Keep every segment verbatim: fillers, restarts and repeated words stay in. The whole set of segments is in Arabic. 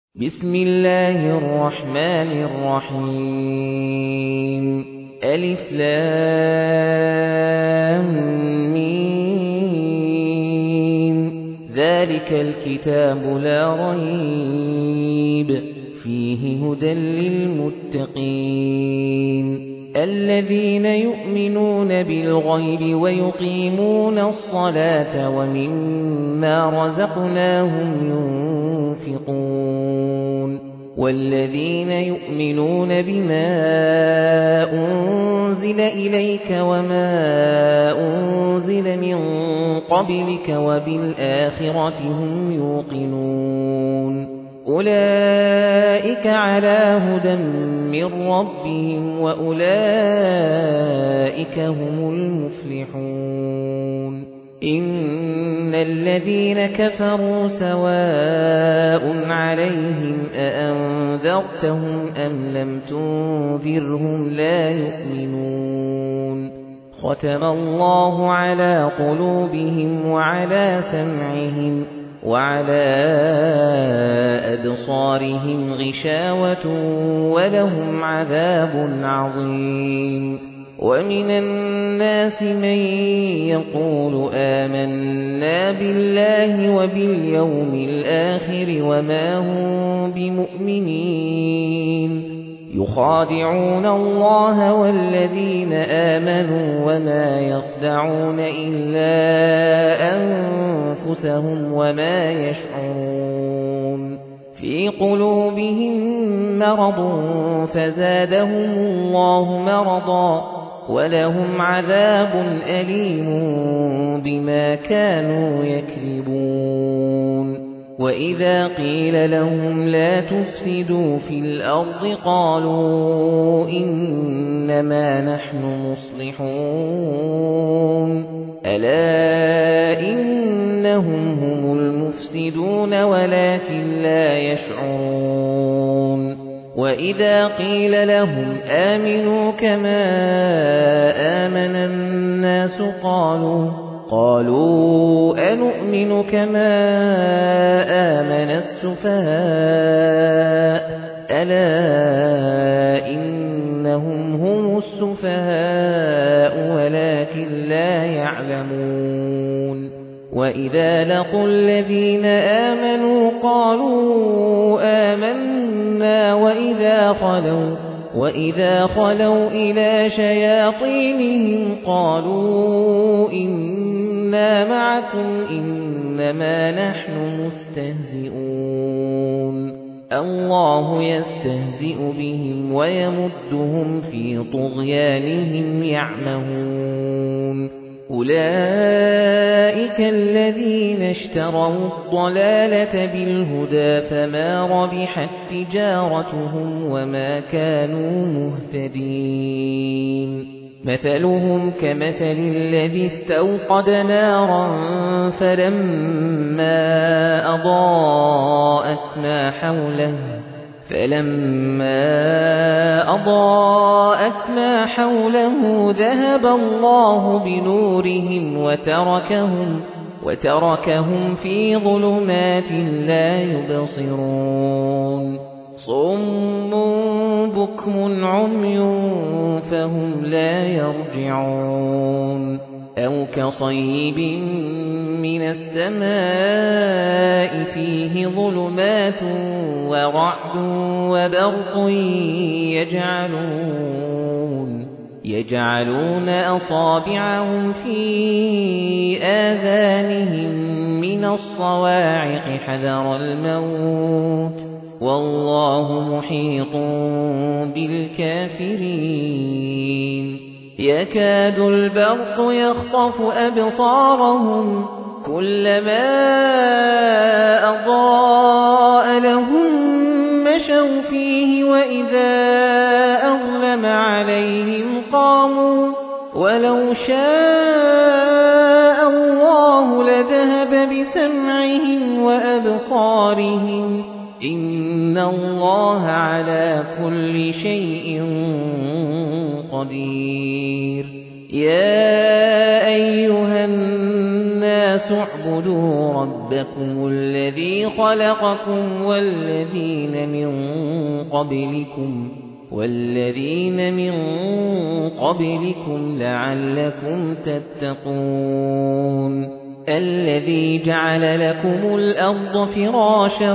بسم الله الرحمن الرحيم ألف لام ميم ذلك الكتاب لا ريب فيه هدى للمتقين الذين يؤمنون بالغيب ويقيمون الصلاة ومما رزقناهم ينفقون والذين يؤمنون بما أنزل إليك وما أنزل من قبلك وبالآخرة هم يوقنون أولئك على هدى من ربهم وأولئك هم المفلحون إن الذين كفروا سواء عليهم أأنذرتهم أم لم تنذرهم لا يؤمنون ختم الله على قلوبهم وعلى سمعهم وعلى أبصارهم غشاوة ولهم عذاب عظيم ومن الناس من يقول آمنا بالله وباليوم الآخر وما هم بمؤمنين يخادعون الله والذين آمنوا وما يخدعون إلا أنفسهم وما يشعرون في قلوبهم مرض فزادهم الله مرضا ولهم عذاب أليم بما كانوا يكذبون وإذا قيل لهم لا تفسدوا في الأرض قالوا إنما نحن مصلحون ألا إنهم هم المفسدون ولكن لا يشعرون وإذا قيل لهم آمنوا كما آمن الناس قالوا قالوا أنؤمن كما آمن السفهاء ألا إنهم هم السفهاء ولكن لا يعلمون وإذا لقوا الذين آمنوا قالوا آمنا وإذا خلوا وإذا خلوا إلى شياطينهم قالوا إنا معكم إنما نحن مستهزئون الله يستهزئ بهم ويمدهم في طغيانهم يعمهون أولئك الذين اشتروا الضلالة بالهدى فما ربحت تجارتهم وما كانوا مهتدين مثلهم كمثل الذي استوقد نارا فلما أضاءت ما حوله فلما أضاءت ما حوله ذهب الله بنورهم وتركهم وتركهم في ظلمات لا يبصرون صم بكم عمي فهم لا يرجعون أو كصيب من السماء فيه ظلمات ورعد وبرق يجعلون يجعلون أصابعهم في آذانهم من الصواعق حذر الموت والله محيط بالكافرين يكاد البرق يخطف أبصارهم كلما أضاء لهم مشوا فيه وإذا أظلم عليهم قاموا ولو شاء الله لذهب بسمعهم وأبصارهم إن الله على كل شيء قدير يا أيها الناس اعبدوا ربكم رَبَّكُمُ الَّذِي خَلَقَكُمْ وَالَّذِينَ مِن قَبْلِكُمْ وَالَّذِينَ مِن قَبْلِكُمْ لَعَلَّكُمْ تَتَّقُونَ الَّذِي جَعَلَ لَكُمُ الْأَرْضَ فِرَاشًا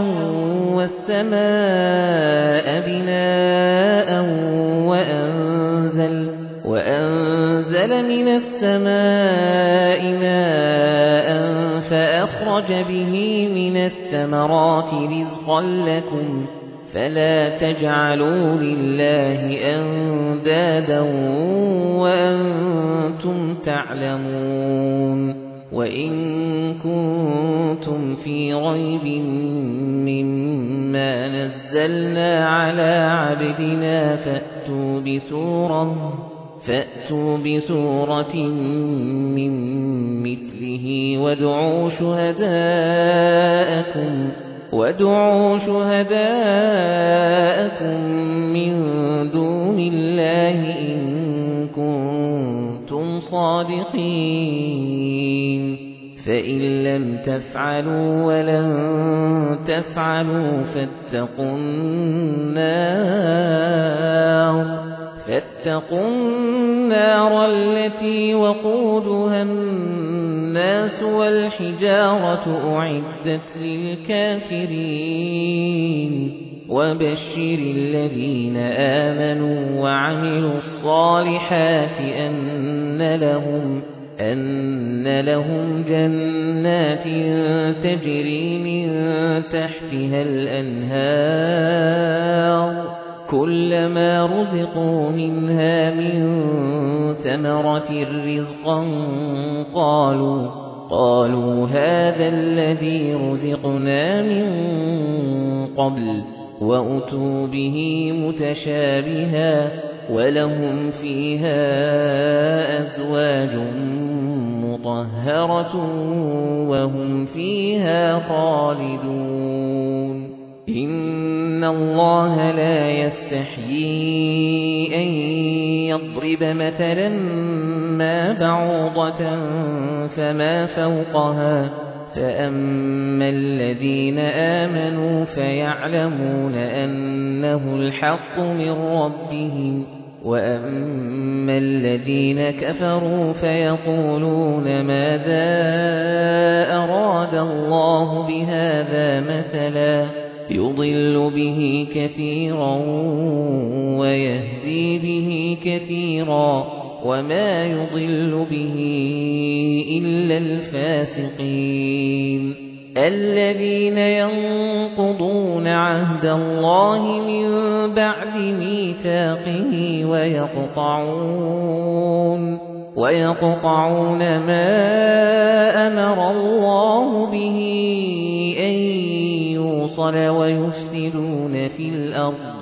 وَالسَّمَاءَ بِنَاءً وَأَنزَلَ وَأَنزَلَ مِنَ السَّمَاءِ مَاءً فَأَخْرَجَ بِهِ مِنَ الثَّمَرَاتِ رِزْقًا لَّكُمْ فَلَا تَجْعَلُوا لِلَّهِ أَندَادًا وَأَنتُمْ تَعْلَمُونَ وَإِن كُنتُمْ فِي رَيْبٍ مِّمَّا نَزَّلْنَا عَلَىٰ عَبْدِنَا فَأْتُوا بِسُورَةٍ فَأْتُوا بِسُورَةٍ مِّن مِّثْلِهِ وَادْعُوا شُهَدَاءَكُمْ وَادْعُوا شُهَدَاءَكُم مِّن دُونِ اللَّهِ إِن كُنتُمْ صَادِقِينَ فَإِن لَّمْ تَفْعَلُوا وَلَن تَفْعَلُوا فَاتَّقُوا النَّارَ فَاتَّقُوا النَّارَ الَّتِي وَقُودُهَا النَّاسُ وَالْحِجَارَةُ أُعِدَّتْ لِلْكَافِرِينَ وَبَشِّرِ الَّذِينَ آمَنُوا وَعَمِلُوا الصَّالِحَاتِ أَنَّ لَهُمْ أَنَّ لَهُمْ جَنَّاتٍ تَجْرِي مِن تَحْتِهَا الْأَنْهَارُ كُلَّمَا رُزِقُوا مِنْهَا مِن ثَمَرَةٍ رِّزْقًا قَالُوا قَالُوا هَٰذَا الَّذِي رُزِقْنَا مِن قَبْلُ وَأُتُوا بِهِ مُتَشَابِهًا وَلَهُمْ فِيهَا أَزْوَاجٌ مُّطَهَّرَةٌ وَهُمْ فِيهَا خَالِدُونَ إِنَّ اللَّهَ لَا يَسْتَحْيِي أَن يَضْرِبَ مَثَلًا مَّا بَعُوضَةً فَمَا فَوْقَهَا فَأَمَّا الَّذِينَ آمَنُوا فَيَعْلَمُونَ أَنَّهُ الْحَقُّ مِن رَّبِّهِمْ وَأَمَّا الَّذِينَ كَفَرُوا فَيَقُولُونَ مَاذَا أَرَادَ اللَّهُ بِهَٰذَا مَثَلًا يُضِلُّ بِهِ كَثِيرًا وَيَهْدِي بِهِ كَثِيرًا وَمَا يُضِلُّ بِهِ إِلَّا الْفَاسِقِينَ الَّذِينَ يَنقُضُونَ عَهْدَ اللَّهِ مِن بَعْدِ مِيثَاقِهِ وَيَقْطَعُونَ وَيَقْطَعُونَ مَا أَمَرَ اللَّهُ بِهِ أَن يُوصَلَ وَيُفْسِدُونَ فِي الْأَرْضِ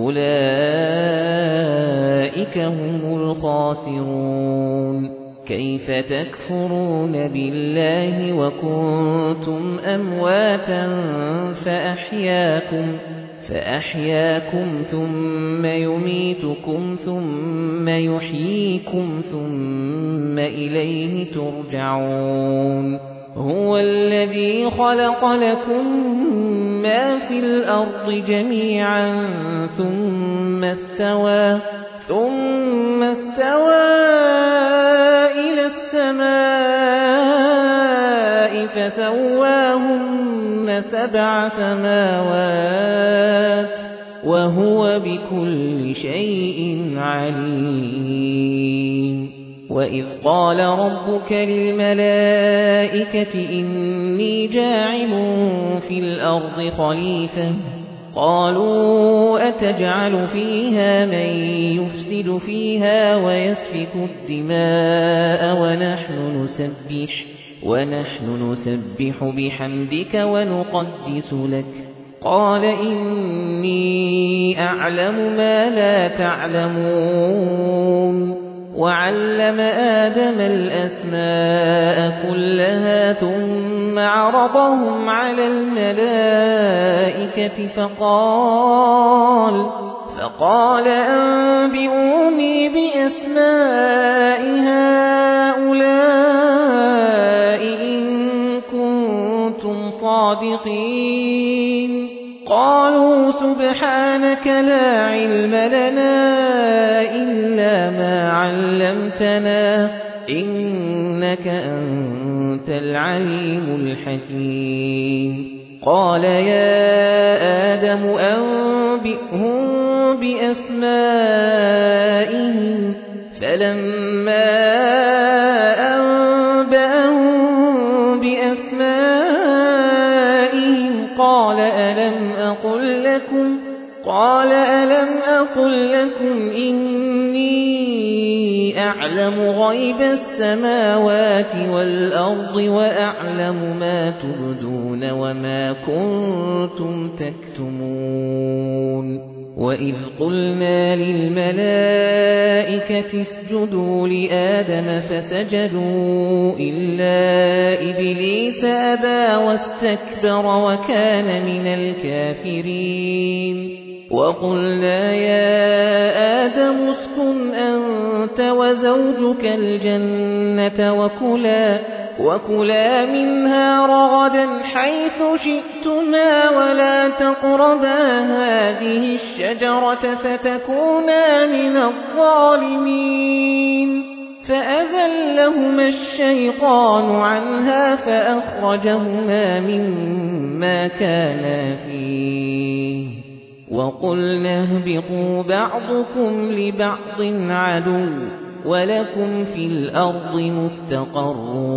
أُولَئِكَ هُمُ الْخَاسِرُونَ كَيْفَ تَكْفُرُونَ بِاللَّهِ وَكُنتُمْ أَمْوَاتًا فَأَحْيَاكُمْ فَأَحْيَاكُمْ ثُمَّ يُمِيتُكُمْ ثُمَّ يُحْيِيكُمْ ثُمَّ إِلَيْهِ تُرْجَعُونَ هُوَ الَّذِي خَلَقَ لَكُم مَّا فِي الْأَرْضِ جَمِيعًا ثُمَّ اسْتَوَىٰ ثُمَّ اسْتَوَىٰ إِلَى السَّمَاءِ فَسَوَّاهُنَّ سَبْعَ سَمَاوَاتٍ وَهُوَ بِكُلِّ شَيْءٍ عَلِيمٌ وَإِذْ قَالَ رَبُّكَ لِلْمَلَائِكَةِ إِنِّي جَاعِلٌ فِي الْأَرْضِ خَلِيفَةً قَالُوا أَتَجْعَلُ فِيهَا مَن يُفْسِدُ فِيهَا وَيَسْفِكُ الدِّمَاءَ وَنَحْنُ نُسَبِّحُ وَنَحْنُ نُسَبِّحُ بِحَمْدِكَ وَنُقَدِّسُ لَكَ قَالَ إِنِّي أَعْلَمُ مَا لَا تَعْلَمُونَ وَعَلَّمَ آدَمَ الْأَسْمَاءَ كُلَّهَا ثُمَّ عَرَضَهُمْ عَلَى الْمَلَائِكَةِ فَقَالَ فَقَالَ أَنبِئُونِي بِأَسْمَاءِ هَؤُلَاءِ إِن كُنتُمْ الصادقين قالوا سبحانك لا علم لنا إلا ما علمتنا إنك أنت العليم الحكيم قال يا آدم أنبئهم بأسمائهم فلما أنبأهم بأسمائهم قال ألم أقل لكم قال ألم أقل لكم إني أعلم غيب السماوات والأرض وأعلم ما تبدون وما كنتم تكتمون وإذ قلنا للملائكة اسجدوا لآدم فسجدوا إلا إبليس أبى واستكبر وكان من الكافرين وقلنا يا آدم اسكن أنت وزوجك الجنة وكلا وكلا منها رغدا حيث شئتما ولا تقربا هذه الشجرة فتكونا من الظالمين فأذلهما الشيطان عنها فأخرجهما مما كانا فيه وقلنا اهبطوا بعضكم لبعض عدو ولكم في الأرض مستقر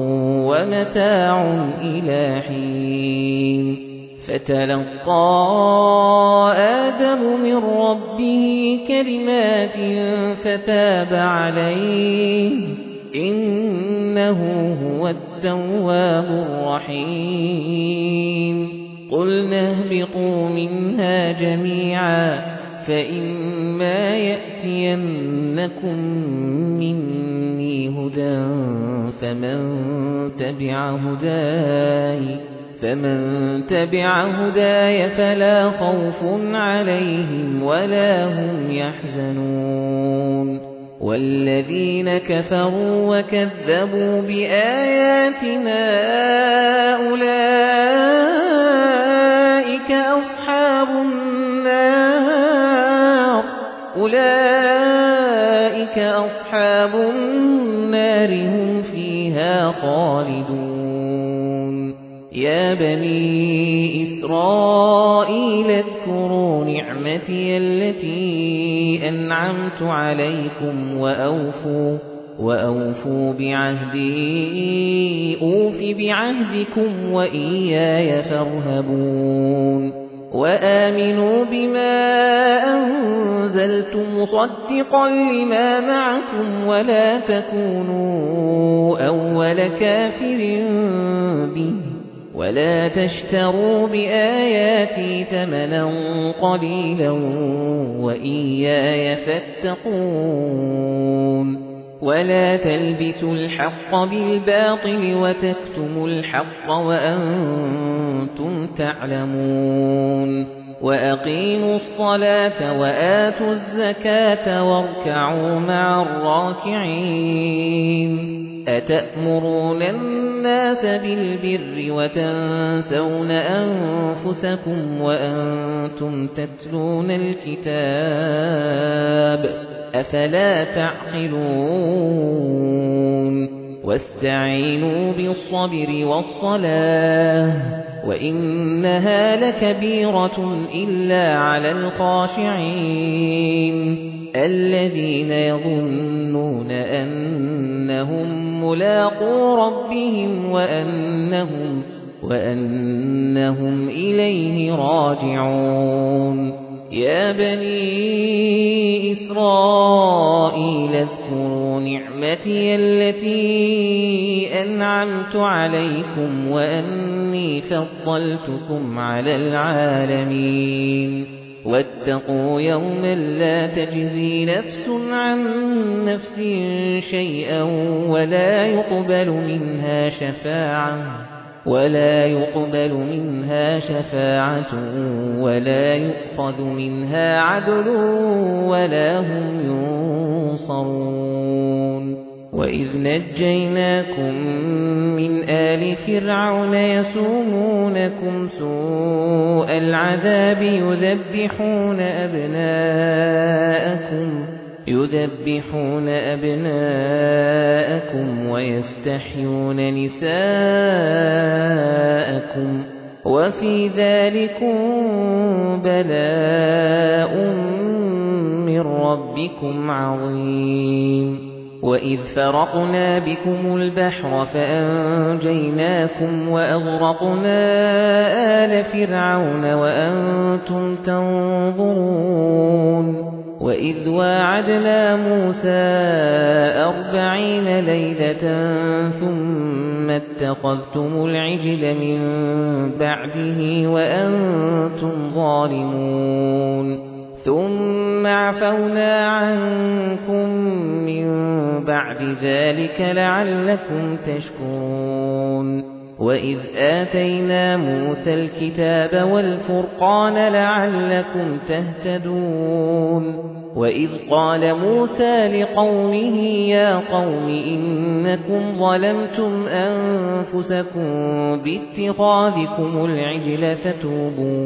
ومتاع إلى حين فتلقى آدم من ربه كلمات فتاب عليه إنه هو التواب الرحيم قلنا اهبطوا منها جميعا فإما يأتينكم مني هدى فمن تبع هداي فمن تبع هداي فلا خوف عليهم ولا هم يحزنون والذين كفروا وكذبوا بآياتنا أولئك أصحاب النار أولئك أصحاب النار هم فيها خالدون يا بني إسرائيل اذكروا نعمتي التي أنعمت عليكم وأوفوا وأوفوا بعهدي أوف بعهدكم وإياي فارهبون وآمنوا بما أنزلت مصدقا لما معكم ولا تكونوا أول كافر به ولا تشتروا بآياتي ثمنا قليلا وإياي فاتقون ولا تلبسوا الحق بالباطل وتكتموا الحق وأنتم تعلمون وأقيموا الصلاة وآتوا الزكاة واركعوا مع الراكعين أتأمرون الناس بالبر وتنسون أنفسكم وأنتم تتلون الكتاب أفلا تعقلون واستعينوا بالصبر والصلاة وإنها لكبيرة إلا على الخاشعين الذين يظنون أنهم ملاقو ربهم وأنهم, وأنهم إليه راجعون يا بني إسرائيل اذكروا نعمتي التي أنعمت عليكم وأني فضلتكم على العالمين واتقوا يوما لا تجزي نفس عن نفس شيئا ولا يقبل منها شفاعة ولا يقبل منها شفاعة ولا يؤخذ منها عدل ولا هم ينصرون وإذ نجيناكم من آل فرعون يسومونكم سوء العذاب يذبحون أبناءكم يذبحون أبناءكم ويستحيون نساءكم وفي ذلكم بلاء من ربكم عظيم وإذ فرقنا بكم البحر فأنجيناكم وأغرقنا آل فرعون وأنتم تنظرون وإذ واعدنا موسى أربعين ليلة ثم اتخذتم العجل من بعده وأنتم ظالمون ثم عفونا عنكم من بعد ذلك لعلكم تشكرون وإذ آتينا موسى الكتاب والفرقان لعلكم تهتدون وإذ قال موسى لقومه يا قوم إنكم ظلمتم أنفسكم باتخاذكم العجل فتوبوا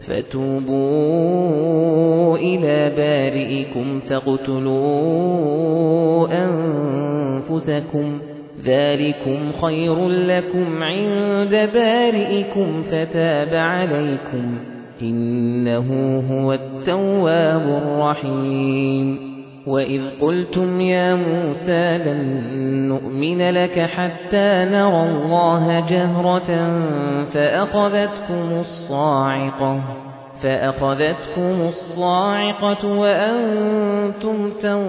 فتوبوا إلى بارئكم فاقتلوا أنفسكم ذلكم خير لكم عند بارئكم فتاب عليكم إنه هو التواب الرحيم وإذ قلتم يا موسى لن نؤمن لك حتى نرى الله جهرة فأخذتكم الصاعقة فأخذتكم الصاعقة وأنتم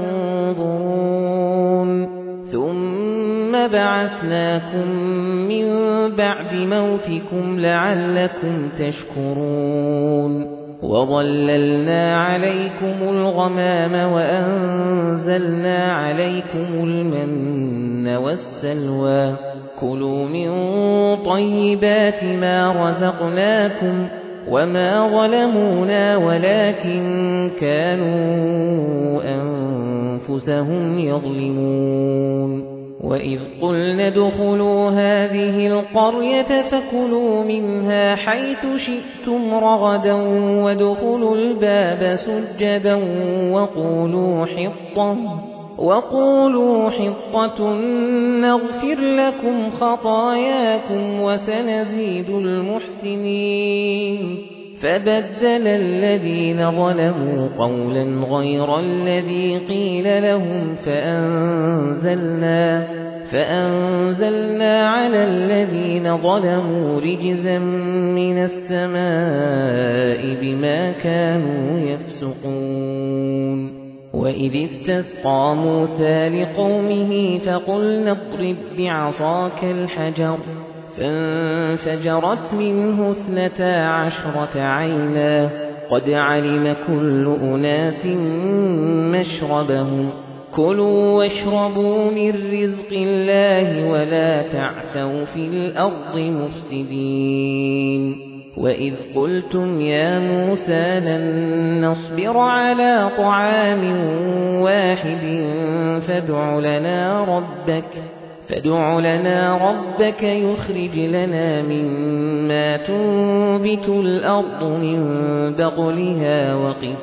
تنظرون ثم بعثناكم من بعد موتكم لعلكم تشكرون وظللنا عليكم الغمام وأنزلنا عليكم المن والسلوى كلوا من طيبات ما رزقناكم وما ظلمونا ولكن كانوا أنفسهم يظلمون وإذ قلنا ادخلوا هذه القرية فكلوا منها حيث شئتم رغدا وادخلوا الباب سجدا وقولوا حطة وقولوا حطة نغفر لكم خطاياكم وسنزيد المحسنين فبدل الذين ظلموا قولا غير الذي قيل لهم فأنزلنا فأنزلنا على الذين ظلموا رجزا من السماء بما كانوا يفسقون وإذ استسقى موسى لقومه فقلنا اضرب بعصاك الحجر فانفجرت منه اثنتا عشرة عينا قد علم كل أناس مشربهم كلوا واشربوا من رزق الله ولا تعثوا في الأرض مفسدين وإذ قلتم يا موسى لن نصبر على طعام واحد فادع لنا ربك فادع لنا ربك يخرج لنا مما تنبت الأرض من بقلها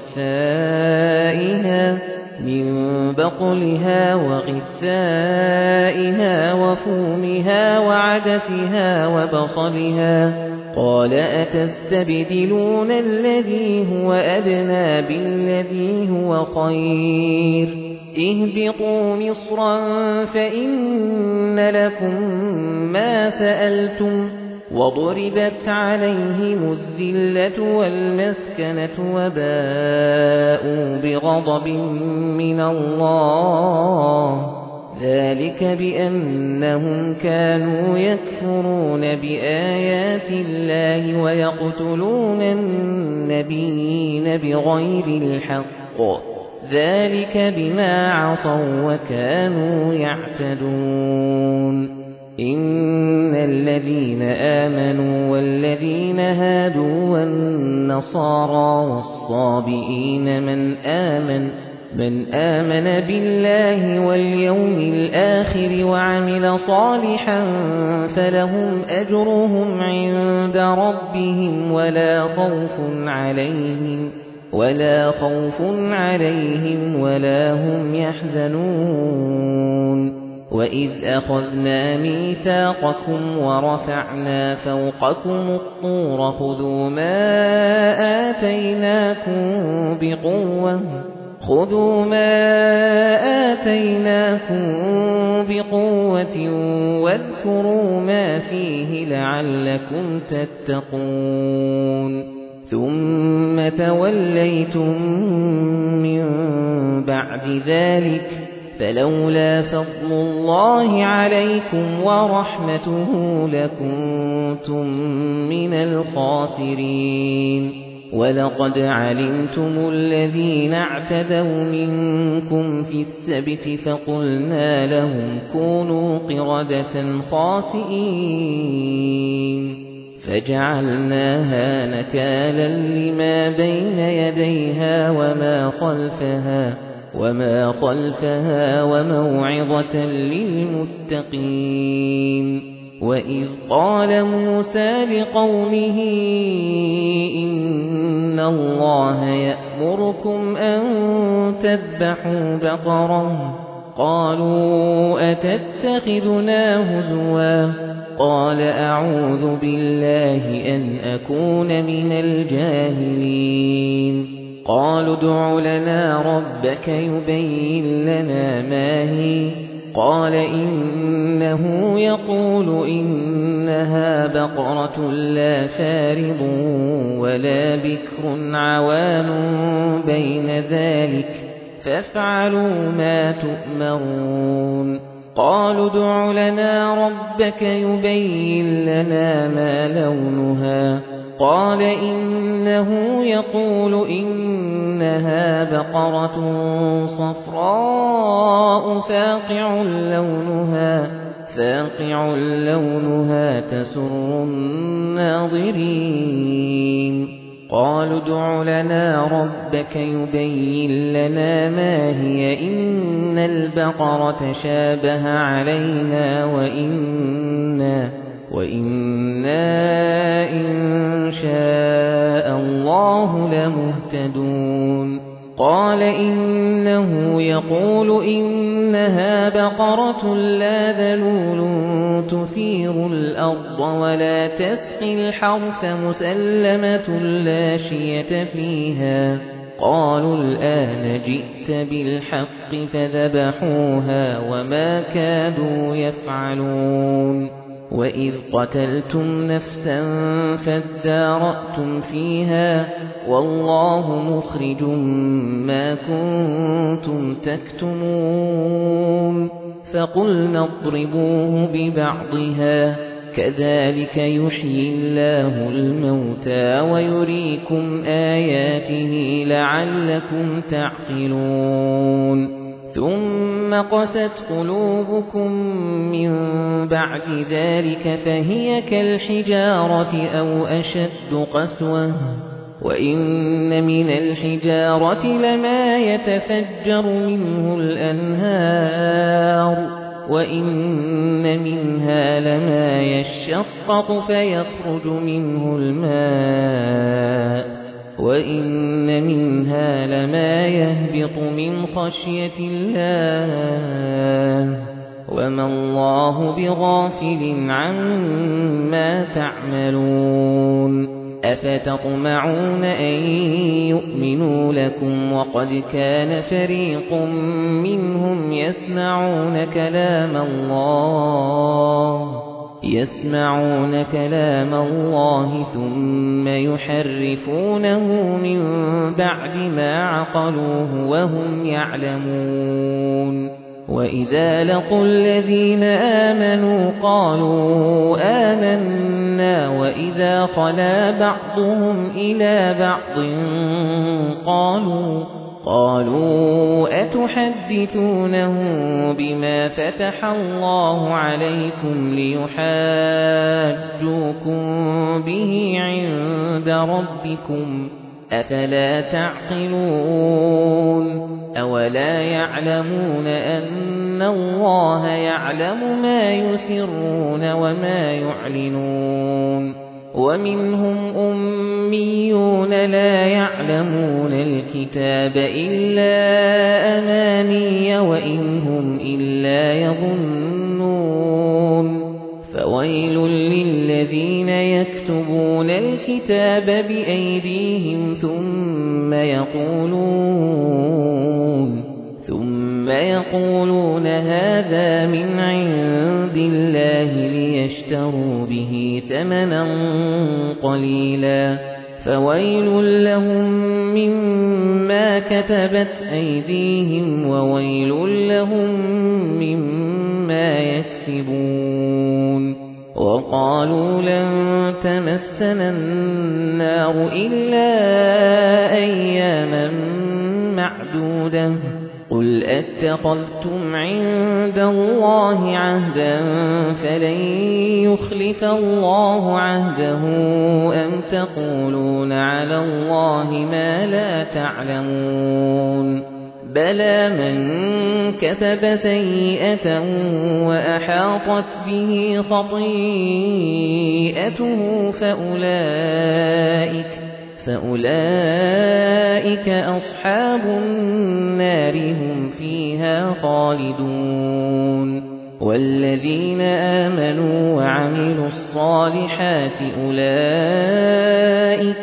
وقثائها من بقلها وقثائها وفومها وعدسها وبصلها قال أتستبدلون الذي هو أدنى بالذي هو خير اهبطوا مصرا فإن لكم ما سألتم وضربت عليهم الذلة والمسكنة وباءوا بغضب من الله ذلك بأنهم كانوا يكفرون بآيات الله ويقتلون النبيين بغير الحق ذلك بما عصوا وكانوا يعتدون إن الذين آمنوا والذين هادوا والنصارى والصابئين من آمن من آمن بالله واليوم الآخر وعمل صالحا فلهم أجرهم عند ربهم ولا خوف عليهم ولا خوف عليهم ولا هم يحزنون وإذ أخذنا ميثاقكم ورفعنا فوقكم الطور خذوا ما آتيناكم بقوة خذوا ما آتيناكم بقوة واذكروا ما فيه لعلكم تتقون ثم توليتم من بعد ذلك فلولا فضل الله عليكم ورحمته لكنتم من الخاسرين ولقد علمتم الذين اعتدوا منكم في السبت فقلنا لهم كونوا قردة خاسئين فجعلناها نكالا لما بين يديها وما خلفها وما خلفها وموعظة للمتقين وإذ قال موسى لقومه إن الله يأمركم أن تذبحوا بقرة قالوا أتتخذنا هزوا قال أعوذ بالله أن أكون من الجاهلين قالوا ادع لنا ربك يبين لنا ما هي قال إنه يقول إنها بقرة لا فارض ولا بكر عوان بين ذلك فافعلوا ما تؤمرون قالوا ادع لنا ربك يبين لنا ما لونها قال إنه يقول إنها بقرة صفراء فاقع لونها فاقع لونها تسر الناظرين قالوا ادع لنا ربك يبين لنا ما هي إن البقرة شابه علينا وإنا وإنا إن شاء الله لمهتدون قال إنه يقول إنها بقرة لا ذلول تثير الأرض ولا تسقي الحرث مسلمة لا شية فيها قالوا الآن جئت بالحق فذبحوها وما كادوا يفعلون وإذ قتلتم نفسا فادارأتم فيها والله مخرج ما كنتم تكتمون فقلنا اضربوه ببعضها كذلك يحيي الله الموتى ويريكم آياته لعلكم تعقلون ثم قست قلوبكم من بعد ذلك فهي كالحجارة أو أشد قسوة وإن من الحجارة لما يتفجر منه الأنهار وإن منها لما يشقق فيخرج منه الماء وإن منها لما يهبط من خشية الله وما الله بغافل عما تعملون أفتطمعون أن يؤمنوا لكم وقد كان فريق منهم يسمعون كلام الله يسمعون كلام الله ثم يحرفونه من بعد ما عقلوه وهم يعلمون وإذا لقوا الذين آمنوا قالوا آمنا وإذا خلا بعضهم إلى بعض قالوا قالوا أتحدثونه بما فتح الله عليكم ليحاجوكم به عند ربكم أفلا تعقلون أولا يعلمون أن الله يعلم ما يسرون وما يعلنون ومنهم أميون لا يعلمون الكتاب إلا أماني وإن هم إلا يظنون فويل للذين يكتبون الكتاب بأيديهم ثم يقولون ثم يقولون هذا من عند الله ليشتروا به ثمنا قليلا فويل لهم مما كتبت أيديهم وويل لهم مما يكسبون وقالوا لن تمسنا النار إلا أياما معدودة قل أتخذتم عند الله عهدا فلن يخلف الله عهده أم تقولون على الله ما لا تعلمون بلى من كسب سيئة وأحاطت به خطيئته فأولئك فأولئك أصحاب النار هم فيها خالدون والذين آمنوا وعملوا الصالحات أولئك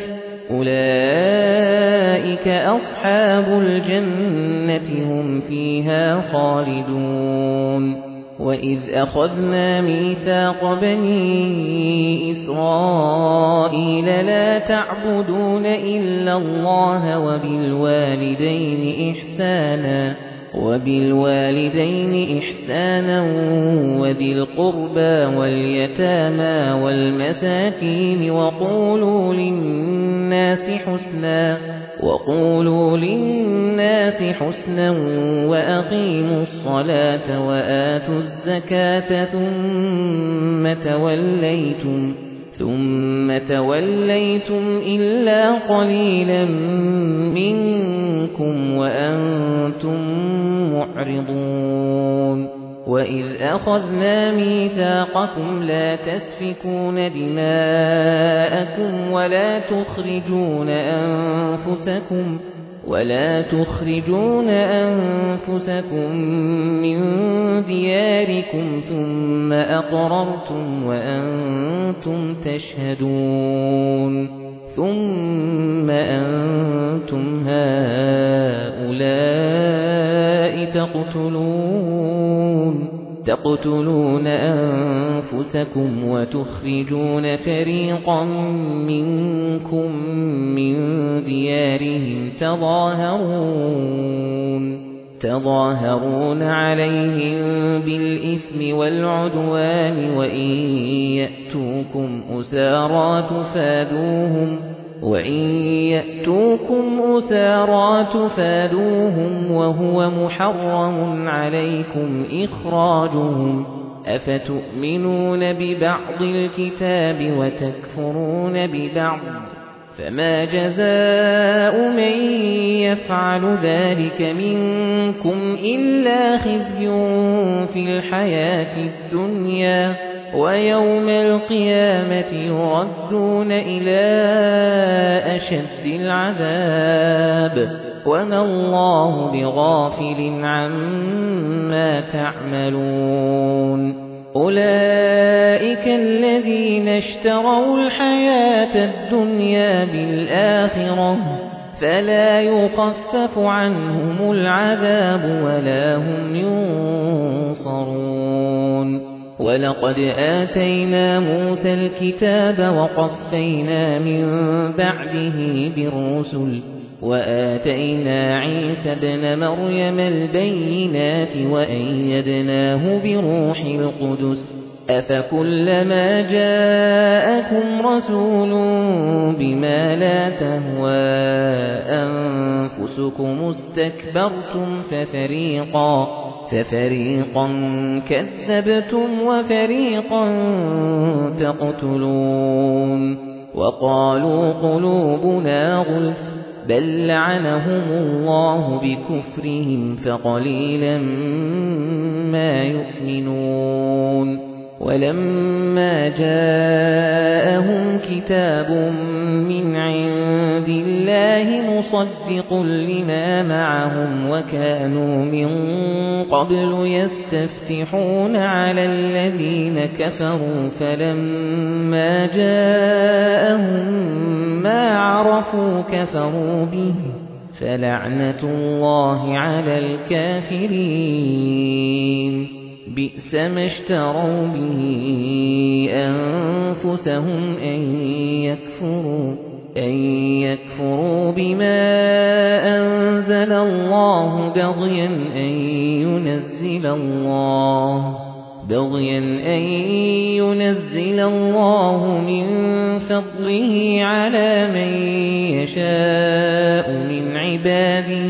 أولئك أصحاب الجنة هم فيها خالدون وإذ أخذنا ميثاق بني إسرائيل لا تعبدون إلا الله وبالوالدين إحسانا وبالوالدين إحسانا وذي القربى واليتامى والمساكين وقولوا للناس حسنا وقولوا للناس حسنا وأقيموا الصلاة وآتوا الزكاة ثم توليتم ثم توليتم إلا قليلا منكم وأنتم معرضون وإذ أخذنا ميثاقكم لا تسفكون دماءكم ولا تخرجون أنفسكم ولا تخرجون أنفسكم من دياركم ثم أقررتم وأنتم تشهدون ثم أنتم هؤلاء تقتلون تقتلون أنفسكم وتخرجون فريقا منكم من ديارهم تظاهرون تظاهرون عليهم بالإثم والعدوان وإن يأتوكم أسارى تفادوهم وإن يأتوكم أسارى تفادوهم وهو محرم عليكم إخراجهم أفتؤمنون ببعض الكتاب وتكفرون ببعض فما جزاء من يفعل ذلك منكم إلا خزي في الحياة الدنيا ويوم القيامة يردون إلى أشد العذاب وما الله بغافل عما تعملون أولئك الذين اشتروا الحياة الدنيا بالآخرة فلا يخفف عنهم العذاب ولا هم ينصرون ولقد آتينا موسى الكتاب وقفينا من بعده بالرسل وآتينا عيسى ابن مريم البينات وأيدناه بروح القدس أفكلما جاءكم رسول بما لا تهوى أنفسكم استكبرتم ففريقا ففريقا كذبتم وفريقا تقتلون وقالوا قلوبنا غلف بل لعنهم الله بكفرهم فقليلا ما يؤمنون ولما جاءهم كتاب من عند الله مصدق لما معهم وكانوا من قبل يستفتحون على الذين كفروا فلما جاءهم ما عرفوا كفروا به فلعنة الله على الكافرين بئس ما اشتروا به أنفسهم أن يكفروا أن يكفروا بما أنزل الله بغيا أن ينزل الله بغيا أن ينزل الله من فضله على من يشاء من عباده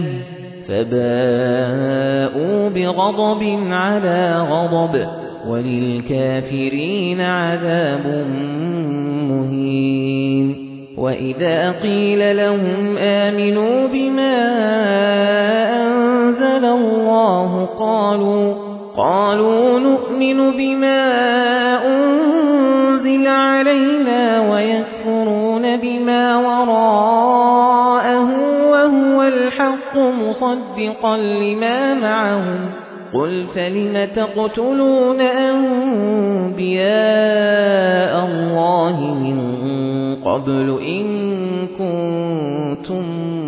فباءوا بغضب على غضب وللكافرين عذاب مهين وإذا قيل لهم آمنوا بما أنزل الله قالوا قالوا نؤمن بما أنزل علينا ويكفرون بما وراءه وهو الحق مصدقا لما معهم قل فلم تقتلون أنبياء الله من قبل إن كنتم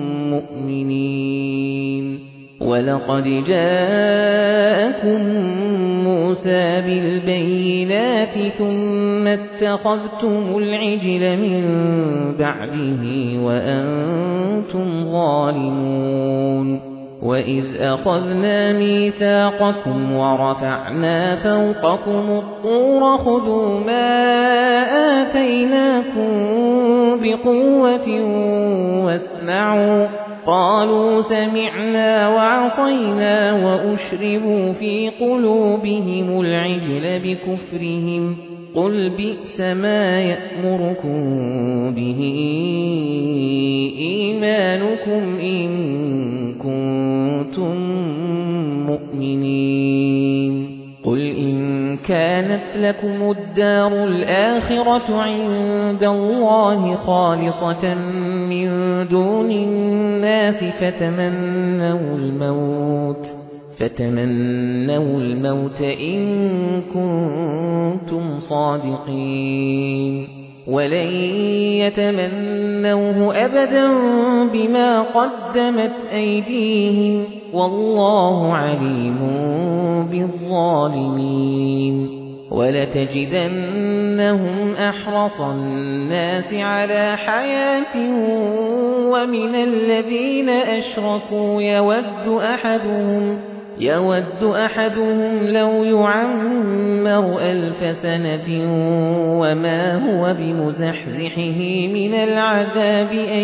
مؤمنين ولقد جاءكم موسى بالبينات ثم اتخذتم العجل من بعده وأنتم ظالمون وإذ أخذنا ميثاقكم ورفعنا فوقكم الطور خذوا ما آتيناكم بقوة واسمعوا قالوا سمعنا وعصينا وأشربوا في قلوبهم العجل بكفرهم قل بئس ما يأمركم به إيمانكم إن كنتم مؤمنين قل إن كانت لكم الدار الآخرة عند الله خالصة من دون الناس فتمنوا الموت فتمنوا الموت إن كنتم صادقين ولن يتمنوه أبدا بما قدمت أيديهم والله عليم بالظالمين ولتجدنهم أحرص الناس على حياة ومن الذين أشركوا يود أحدهم يود أحدهم لو يعمر ألف سنة وما هو بمزحزحه من العذاب أن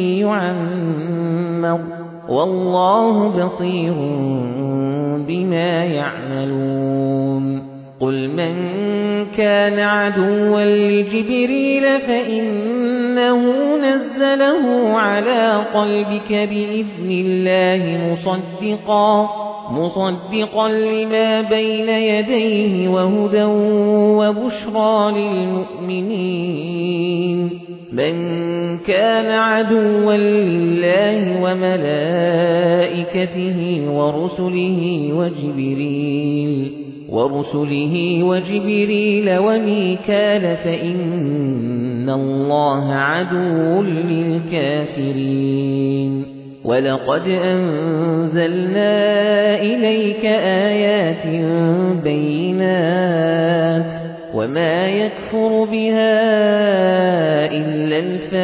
يعمر والله بصير بما يعملون قل من كان عدوا لجبريل فإنه نزله على قلبك بإذن الله مصدقا مصدقا لما بين يديه وهدى وبشرى للمؤمنين من كان عدوا لله وملائكته ورسله وجبريل ورسله وجبريل وميكال فإن الله عدو للكافرين ولقد أنزلنا إليك آيات بينات وما يكفر بها إلا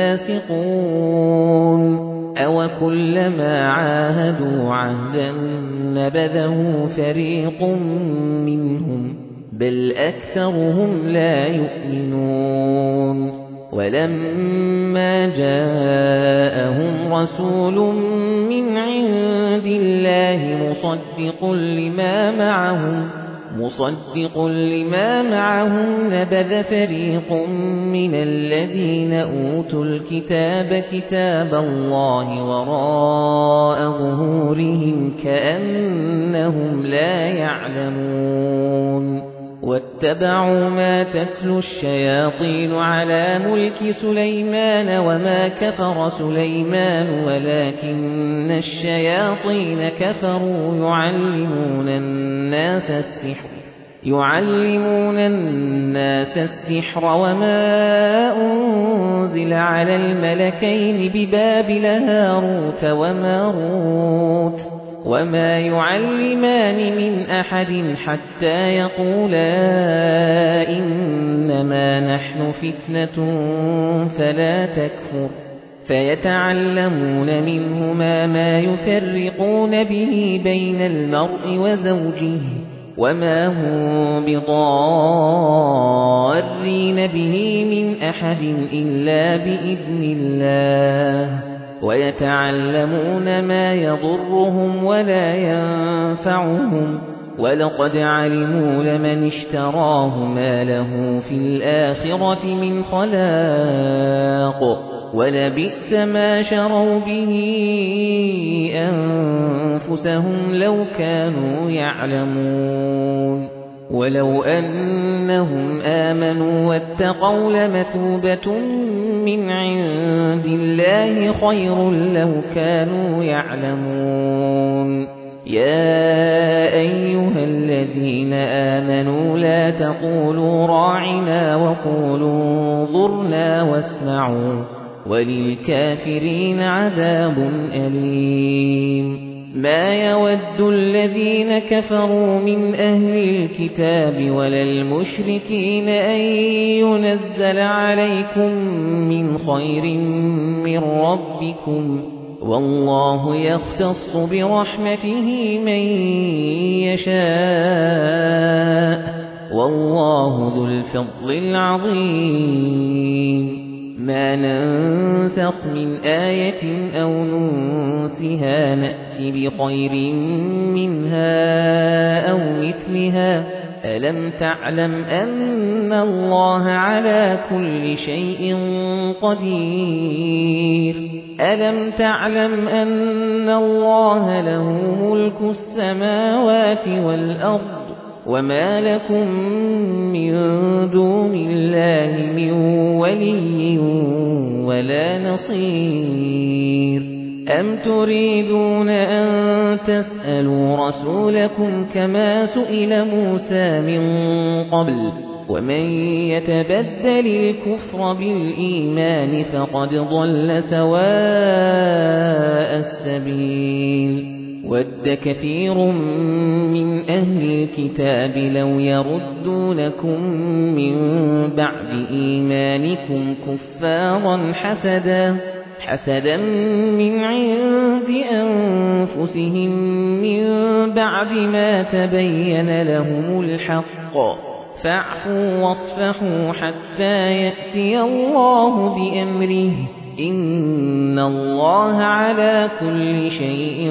الفاسقون أو كلما عاهدوا عهدا نبذه فريق منهم بل أكثرهم لا يؤمنون ولما جاءهم رسول من عند الله مصدق لما معهم مصدق لما معهم نبذ فريق من الذين أوتوا الكتاب كتاب الله وراء ظهورهم كأنهم لا يعلمون واتبعوا ما تتلو الشياطين على ملك سليمان وما كفر سليمان ولكن الشياطين كفروا يعلمون الناس السحر يعلمون الناس السحر وما أنزل على الملكين ببابل هاروت وماروت وما يعلمان من أحد حتى يقولا إنما نحن فتنة فلا تكفر فيتعلمون منهما ما يفرقون به بين المرء وزوجه وما هم بضارين به من أحد إلا بإذن الله ويتعلمون ما يضرهم ولا ينفعهم ولقد علموا لمن اشتراه ما له في الآخرة من خلاق ولبئس ما شروا به أنفسهم لو كانوا يعلمون ولو أنهم آمنوا واتقوا لمثوبة من عند الله خير لو كانوا يعلمون يا أيها الذين آمنوا لا تقولوا راعنا وقولوا انظرنا واسمعوا وللكافرين عذاب أليم ما يود الذين كفروا من أهل الكتاب ولا المشركين أن ينزل عليكم من خير من ربكم والله يختص برحمته من يشاء والله ذو الفضل العظيم ما ننسخ من آية أو ننسها نأتي بخير منها أو مثلها ألم تعلم أن الله على كل شيء قدير ألم تعلم أن الله له ملك السماوات والأرض وما لكم من دون الله من ولي ولا نصير أم تريدون أن تسألوا رسولكم كما سئل موسى من قبل ومن يتبدل الكفر بالإيمان فقد ضل سواء السبيل ود كثير من أهل الكتاب لو يردونكم من بعد إيمانكم كفارا حسدا حسدا من عند أنفسهم من بعد ما تبين لهم الحق فاعفوا واصفحوا حتى يأتي الله بأمره إن الله على كل شيء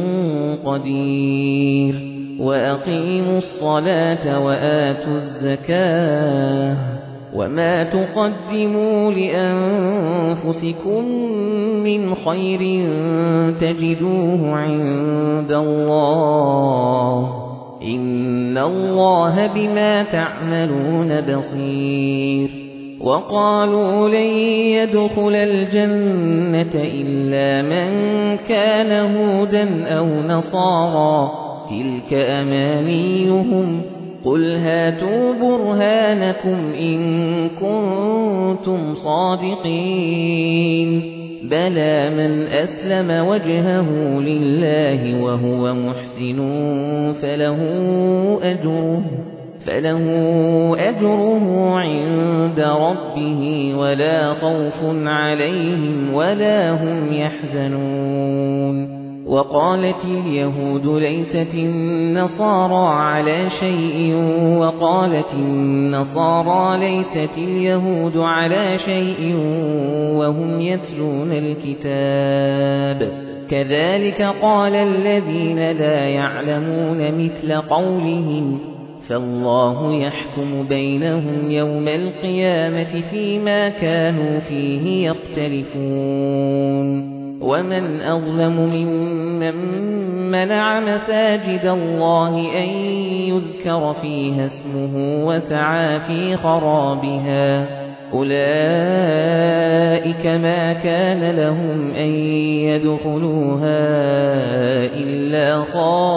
قدير وأقيموا الصلاة وآتوا الزكاة وما تقدموا لأنفسكم من خير تجدوه عند الله إن الله بما تعملون بصير وقالوا لن يدخل الجنة إلا من كان هودا أو نصارى تلك أمانيهم قل هاتوا برهانكم إن كنتم صادقين بلى من أسلم وجهه لله وهو محسن فله أجره فله أجره عند ربه ولا خوف عليهم ولا هم يحزنون وقالت اليهود ليست النصارى على شيء وقالت النصارى ليست اليهود على شيء وهم يتلون الكتاب كذلك قال الذين لا يعلمون مثل قولهم فالله يحكم بينهم يوم القيامة فيما كانوا فيه يختلفون ومن أظلم ممن منع مساجد الله أن يذكر فيها اسمه وسعى في خرابها أولئك ما كان لهم أن يدخلوها إلا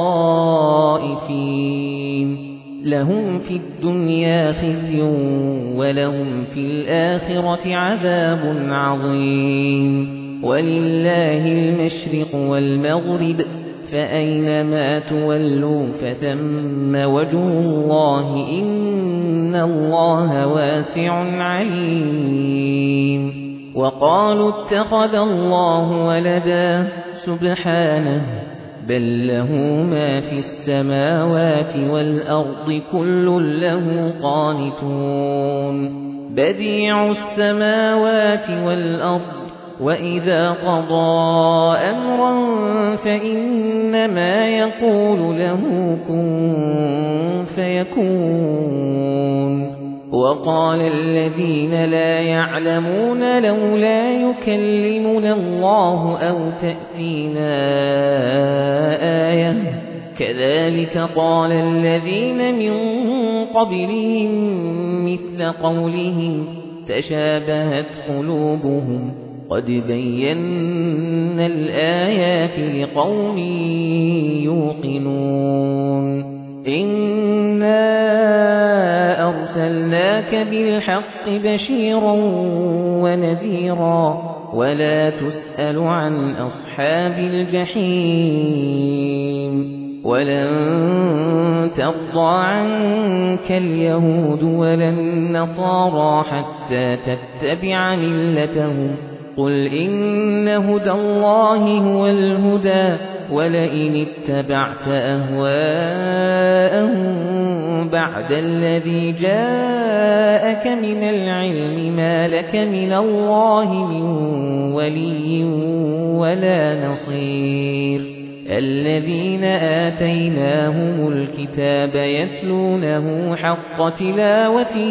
خائفين لهم في الدنيا خزي ولهم في الآخرة عذاب عظيم ولله المشرق والمغرب فأينما تولوا فثم وجه الله إن الله واسع عليم وقالوا اتخذ الله ولدا سبحانه بل له ما في السماوات والأرض كل له قانتون بديع السماوات والأرض وإذا قضى أمرا فإنما يقول له كن فيكون وقال الذين لا يعلمون لولا يكلمنا الله أو تأتينا آية كذلك قال الذين من قبلهم مثل قولهم تشابهت قلوبهم قد بينا الآيات لقوم يوقنون إنا أرسلناك بالحق بشيرا ونذيرا ولا تسأل عن أصحاب الجحيم ولن ترضى عنك اليهود ولا النصارى حتى تتبع ملتهم قل إن هدى الله هو الهدى ولئن اتبعت أهواءهم بعد الذي جاءك من العلم ما لك من الله من ولي ولا نصير الذين آتيناهم الكتاب يتلونه حق تلاوته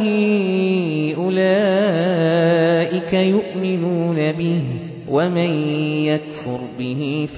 أولئك يؤمنون به ومن يكفر به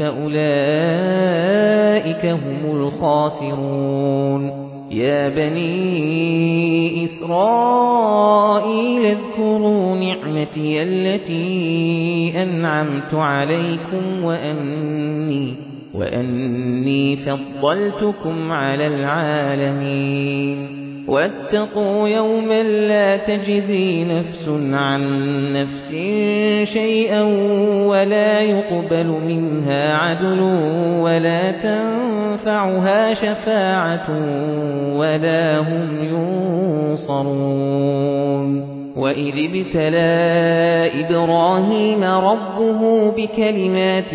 فأولئك هم الخاسرون يا بني إسرائيل اذكروا نعمتي التي أنعمت عليكم وأني وأني فضلتكم على العالمين واتقوا يوما لا تجزي نفس عن نفس شيئا ولا يقبل منها عدل ولا تنفعها شفاعة ولا هم ينصرون وإذ ابتلى إبراهيم ربه بكلمات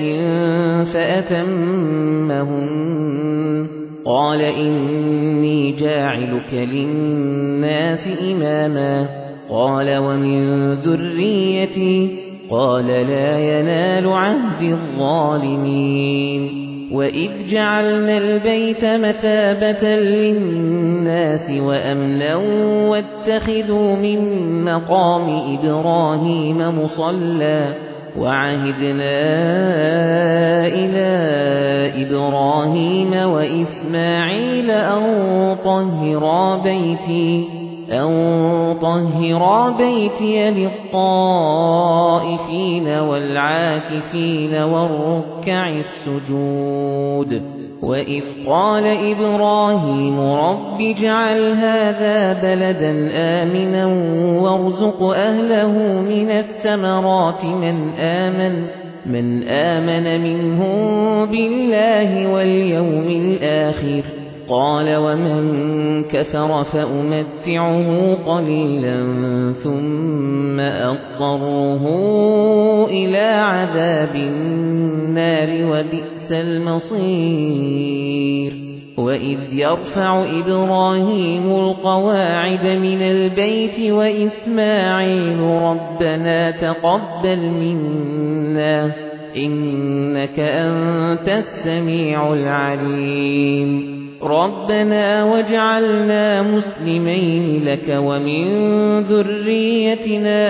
فأتمهن قال إني جاعلك للناس إماما قال ومن ذريتي قال لا ينال عهد الظالمين وإذ جعلنا البيت مثابة للناس وأمنا واتخذوا من مقام إبراهيم مصلى وعهدنا إلى إبراهيم وإسماعيل أن طهرا بيتي أن طهرا بيتي للطائفين والعاكفين والركع السجود وإذ قال إبراهيم رب اجعل هذا بلدا آمنا وارزق أهله من الثمرات من آمن من آمن منهم بالله واليوم الآخر قال ومن كفر فأمتعه قليلا ثم أضطره إلى عذاب النار وبئس المصير وإذ يرفع إبراهيم القواعد من البيت وإسماعيل ربنا تقبل منا إنك أنت السميع العليم ربنا واجعلنا مسلمين لك ومن ذريتنا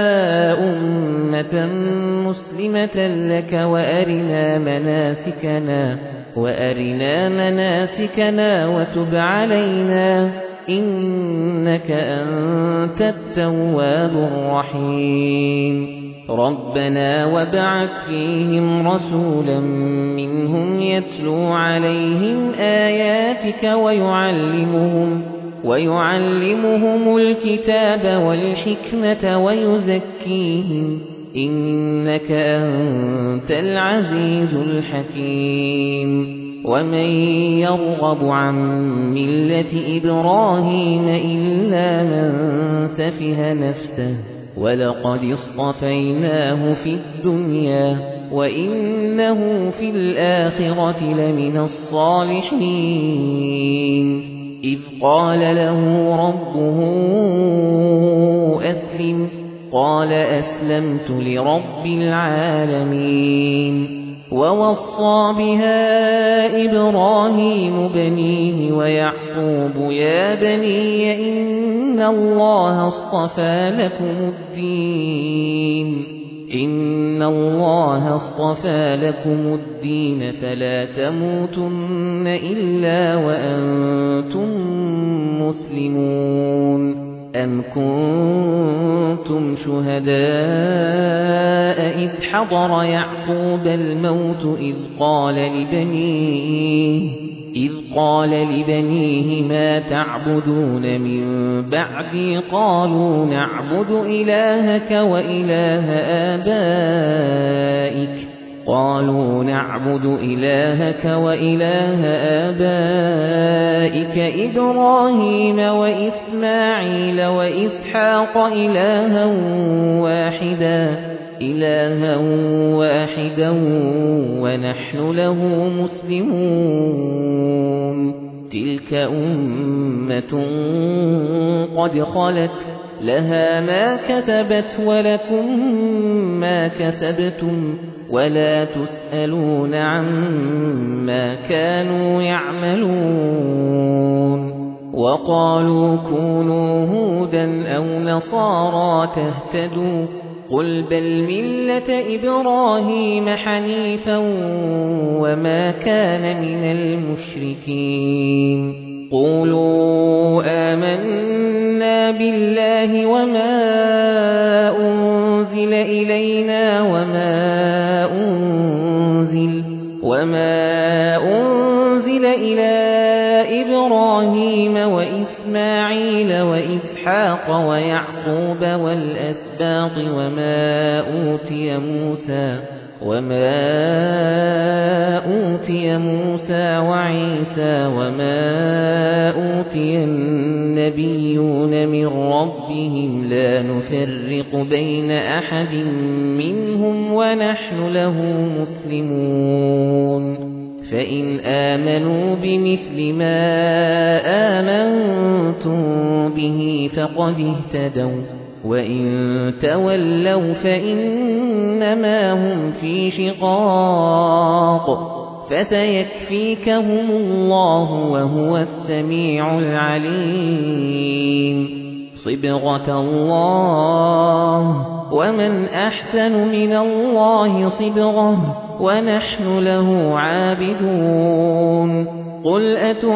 أمة مسلمة لك وأرنا مناسكنا وأرنا مناسكنا وتب علينا إنك أنت التواب الرحيم ربنا وابعث فيهم رسولا منهم يتلو عليهم آياتك ويعلمهم ويعلمهم الكتاب والحكمة ويزكيهم إنك أنت العزيز الحكيم ومن يرغب عن ملة إبراهيم إلا من سفه نفسه ولقد اصطفيناه في الدنيا وإنه في الآخرة لمن الصالحين إذ قال له ربه أسلم قال أسلمت لرب العالمين ووصى بها إبراهيم بنيه ويعقوب يا بني إن الله اصطفى لكم الدين إن الله اصطفى لكم الدين فلا تموتن إلا وأنتم مسلمون أم كنتم شهداء إذ حضر يعقوب الموت إذ قال لبنيه إذ قال لبنيه ما تعبدون من بعدي قالوا نعبد إلهك وإله آبائك قالوا نعبد إلهك وإله آبائك إبراهيم وإسماعيل وإسحاق إلها واحدا إلها واحدا ونحن له مسلمون تلك أمة قد خلت لها ما كسبت ولكم ما كسبتم ولا تسألون عما كانوا يعملون وقالوا كونوا هودا أو نصارى تهتدوا قل بل ملة إبراهيم حنيفا وما كان من المشركين قولوا آمنا بالله وما أنزل إلينا وما أنزل وما أنزل إلى إبراهيم وإسماعيل وإسحاق ويعقوب والأسباط وما أوتي موسى وما أوتي موسى وعيسى وما أوتي النبيون من ربهم لا نفرق بين أحد منهم ونحن له مسلمون فإن آمنوا بمثل ما آمنتم به فقد اهتدوا وإن تولوا فإنما هم في شقاق فسيكفيكهم الله وهو السميع العليم صبغة الله ومن أحسن من الله صبغة ونحن له عابدون قل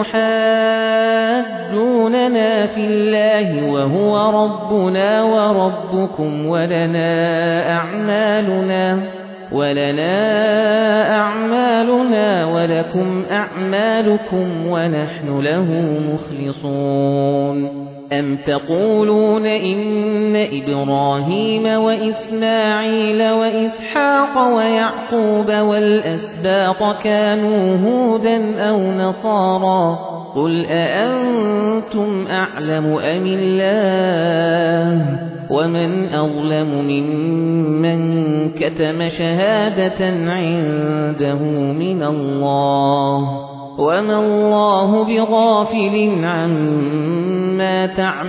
أتحاجوننا في الله وهو ربنا وربكم ولنا أعمالنا ولنا أعمالنا ولكم أعمالكم ونحن له مخلصون أم تقولون إن إبراهيم وإسماعيل وإسحاق ويعقوب والأسباط كانوا هودا أو نصارى قل أأنتم أعلم أم الله ومن أظلم ممن كتم شهادة عنده من الله وما الله بغافل عما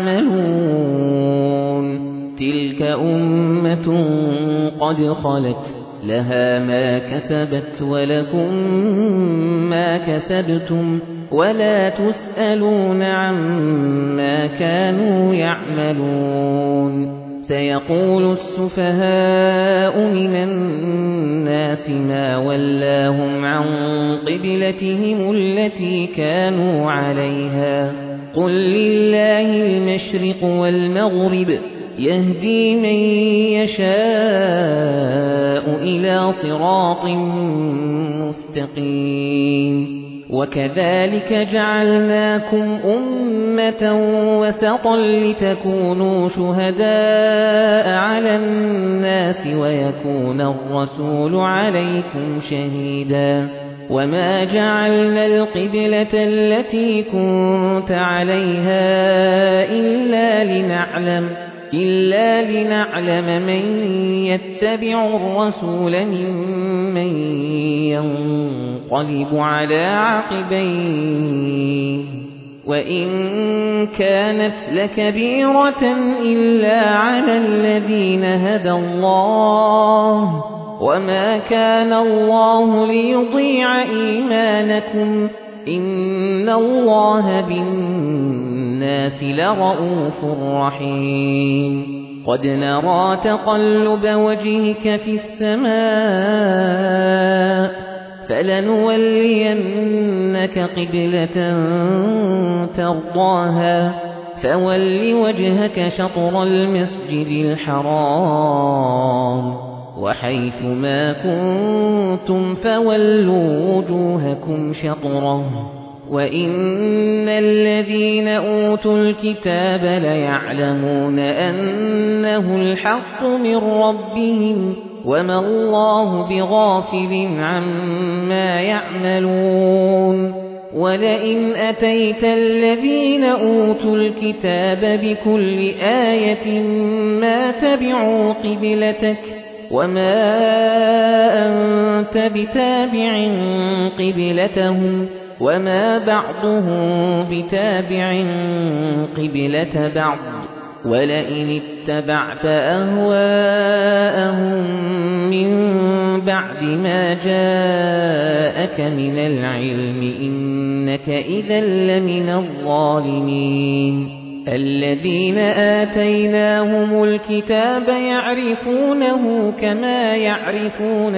تعملون تلك أمة قد خلت لها ما كسبت ولكم ما كسبتم ولا تسألون عما كانوا يعملون سيقول السفهاء من الناس ما ولاهم عن قبلتهم التي كانوا عليها قل لله المشرق والمغرب يهدي من يشاء إلى صراط مستقيم وكذلك جعلناكم أمة وسطا لتكونوا شهداء على الناس ويكون الرسول عليكم شهيدا وما جعلنا القبلة التي كنت عليها إلا لنعلم إلا لنعلم من يتبع الرسول ممن ينقلب على عقبيه وإن كانت لكبيرة إلا على الذين هدى الله وما كان الله ليضيع إيمانكم إن الله بالناس لرءوف رحيم قد نرى تقلب وجهك في السماء فلنولينك قبلة ترضاها فول وجهك شطر المسجد الحرام وحيث ما كنتم فولوا وجوهكم شطره وإن الذين أوتوا الكتاب ليعلمون أنه الحق من ربهم وما الله بغافل عما يعملون ولئن أتيت الذين أوتوا الكتاب بكل آية ما تبعوا قبلتك وما أنت بتابع قبلتهم وما بعضهم بتابع قبلة بعض ولئن اتبعت أهواءهم من بعد ما جاءك من العلم إنك إذا لمن الظالمين الذين آتيناهم الكتاب يعرفونه كما يعرفون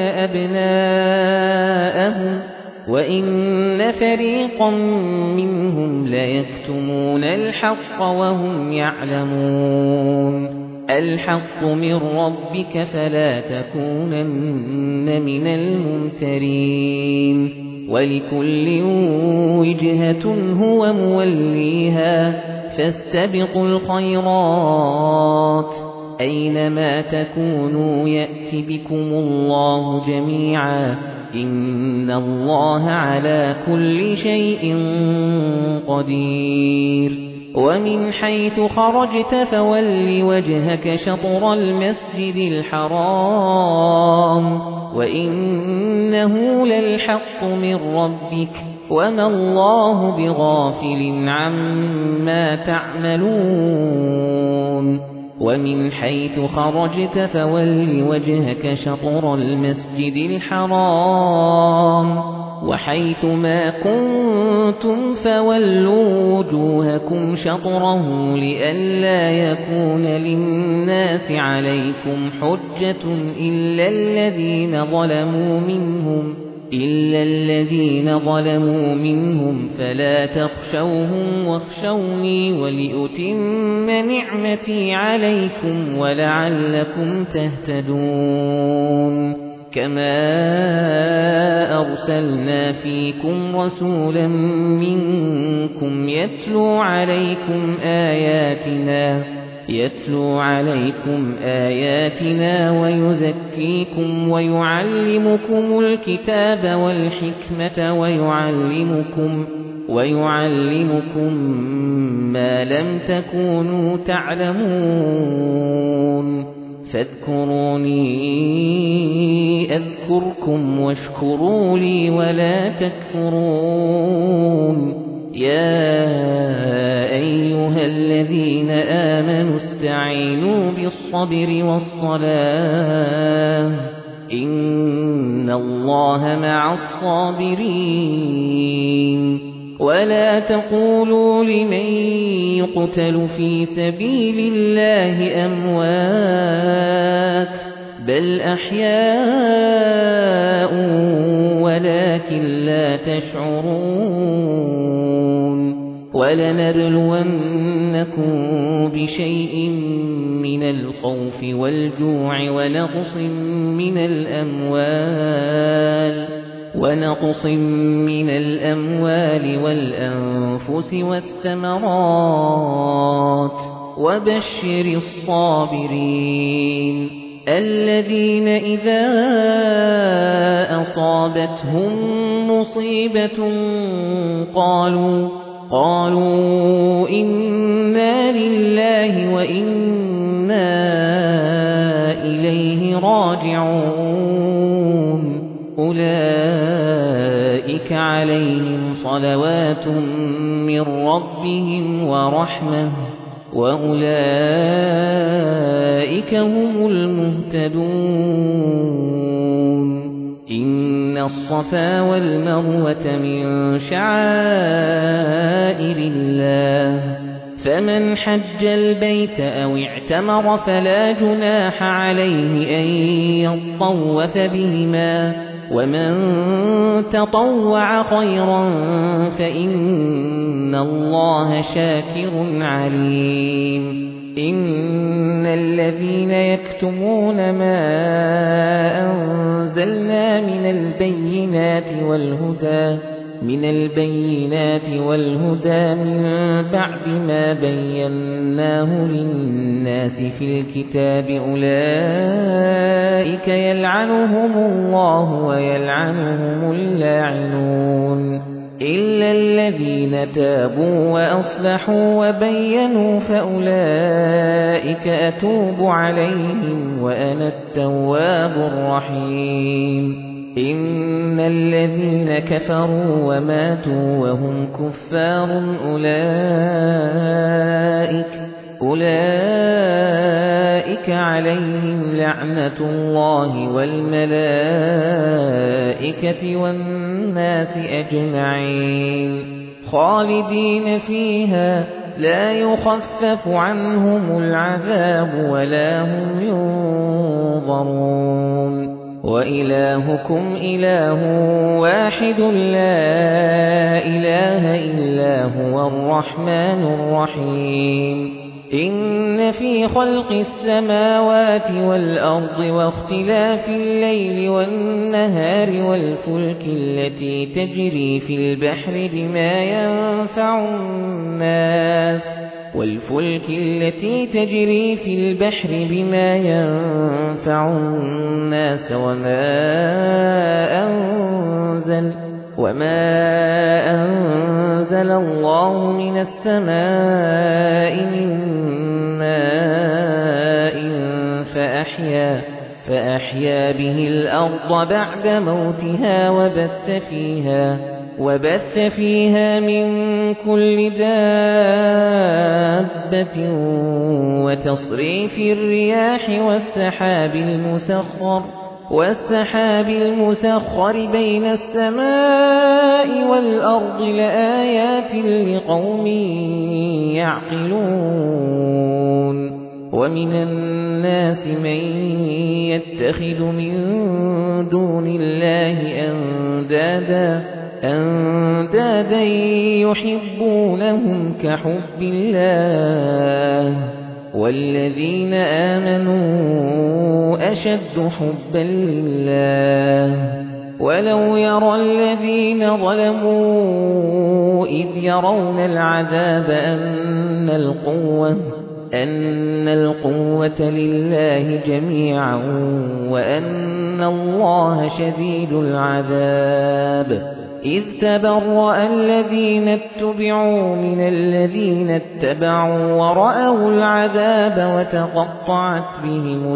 أبناءهم وإن فريقا منهم ليكتمون الحق وهم يعلمون الحق من ربك فلا تكونن من الممترين ولكل وجهة هو موليها فاستبقوا الخيرات أينما تكونوا يأت بكم الله جميعا إن الله على كل شيء قدير ومن حيث خرجت فول وجهك شطر المسجد الحرام وإنه للحق من ربك وما الله بغافل عما تعملون ومن حيث خرجت فول وجهك شطر المسجد الحرام وحيث ما كنتم فولوا وجوهكم شطره لئلا يكون للناس عليكم حجة إلا الذين ظلموا منهم إلا الذين ظلموا منهم فلا تخشوهم واخشوني ولأتم نعمتي عليكم ولعلكم تهتدون كما أرسلنا فيكم رسولا منكم يتلو عليكم آياتنا يتلو عليكم آياتنا ويزكيكم ويعلمكم الكتاب والحكمة ويعلمكم ويعلمكم ما لم تكونوا تعلمون فاذكروني أذكركم واشكروا لي ولا تكفرون يا أيها الذين آمنوا استعينوا بالصبر والصلاة إن الله مع الصابرين ولا تقولوا لمن يقتل في سبيل الله أموات بل أحياء ولكن لا تشعرون ولنبلونكم بشيء من الخوف والجوع ونقص من الأموال ونقص من الأموال والأنفس والثمرات وبشر الصابرين الذين إذا أصابتهم مصيبة قالوا قالوا إنا لله وإنا إليه راجعون أولئك عليهم صلوات من ربهم ورحمة وأولئك هم المهتدون إن الصفا والمروة من شعائر الله فمن حج البيت أو اعتمر فلا جناح عليه أن يطوف بهما ومن تطوع خيرا فإن الله شاكر عليم إن الذين يكتمون ما أنزلنا من البينات والهدى من البينات والهدى من بعد ما بيناه للناس في الكتاب أولئك يلعنهم الله ويلعنهم اللاعنون إلا الذين تابوا وأصلحوا وبينوا فأولئك أتوب عليهم وأنا التواب الرحيم إن الذين كفروا وماتوا وهم كفار أولئك أولئك عليهم لعنة الله والملائكة والناس أجمعين خالدين فيها لا يخفف عنهم العذاب ولا هم ينظرون وإلهكم إله واحد لا إله إلا هو الرحمن الرحيم إن في خلق السماوات والأرض واختلاف الليل والنهار والفلك التي تجري في البحر بما ينفع الناس والفلك التي تجري في البحر بما ينفع الناس وما أنزل وما أنزل الله من السماء من ماء فأحيا فأحيا به الأرض بعد موتها وبث فيها وبث فيها من كل دابة وتصريف الرياح والسحاب المسخر والسحاب المسخر بين السماء والأرض لآيات لقوم يعقلون ومن الناس من يتخذ من دون الله أندادا أندادا يحبونهم كحب الله والذين آمنوا أشد حبا لله ولو يرى الذين ظلموا إذ يرون العذاب أن القوة أن القوة لله جميعا وأن الله شديد العذاب إذ تبرأ الذين اتبعوا من الذين اتبعوا ورأوا العذاب وتقطعت بهم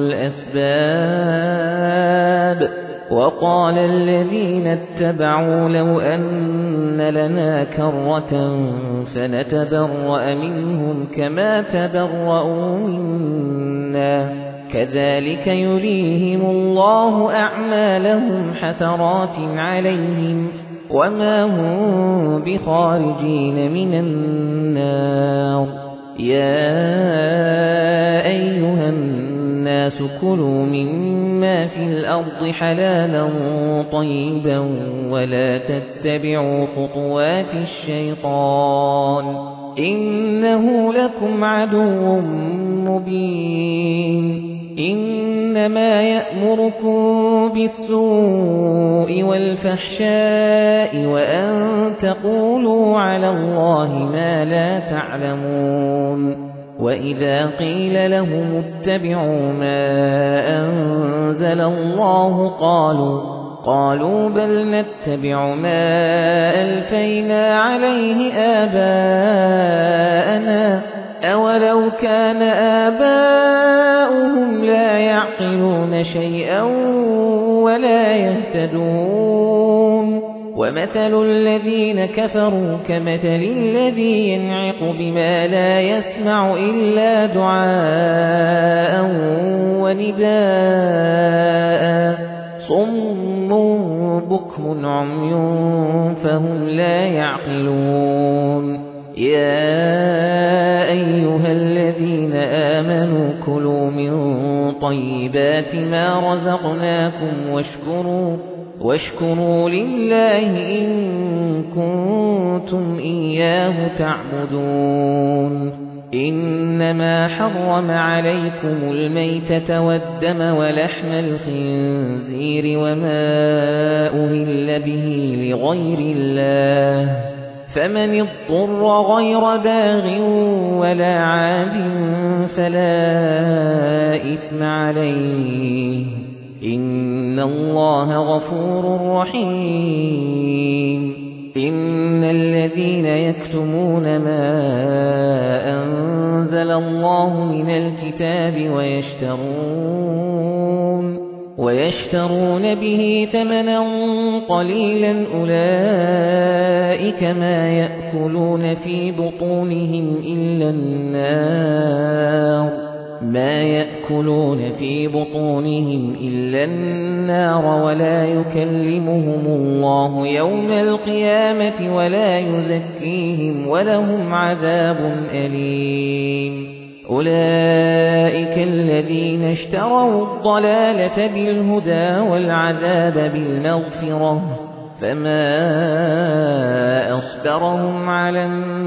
الأسباب وقال الذين اتبعوا لو أن لنا كرة فنتبرأ منهم كما تبرأوا منا كذلك يريهم الله أعمالهم حسرات عليهم وما هم بخارجين من النار. يا أيها الناس كلوا مما في الأرض حلالا طيبا ولا تتبعوا خطوات الشيطان إنه لكم عدو مبين. إنما يأمركم بالسوء والفحشاء وأن تقولوا على الله ما لا تعلمون. وإذا قيل لهم اتبعوا ما أنزل الله قالوا قالوا بل نتبع ما ألفينا عليه آباءنا أولو كان آباؤهم لا يعقلون شيئا ولا يهتدون. ومثل الذين كفروا كمثل الذي ينعق بما لا يسمع إلا دعاء ونداء صم بكم عمي فهم لا يعقلون. يا أيها الذين آمنوا كلوا من طيبات ما رزقناكم واشكروا واشكروا لله إن كنتم إياه تعبدون. إنما حرم عليكم الميتة والدم ولحم الخنزير وما أهل به لغير الله فمن اضطر غير باغ ولا عاد فلا إثم عليه إن الله غفور رحيم. إن الذين يكتمون ما أنزل الله من الكتاب ويشترون ويشترون به ثمنا قليلا أولئك ما يأكلون في بطونهم إلا النار ما يأكلون في بطونهم إلا النار ولا يكلمهم الله يوم القيامة ولا يزكيهم ولهم عذاب أليم. أولئك الذين اشتروا الضلالة بالهدى والعذاب بالمغفرة فما أصبرهم على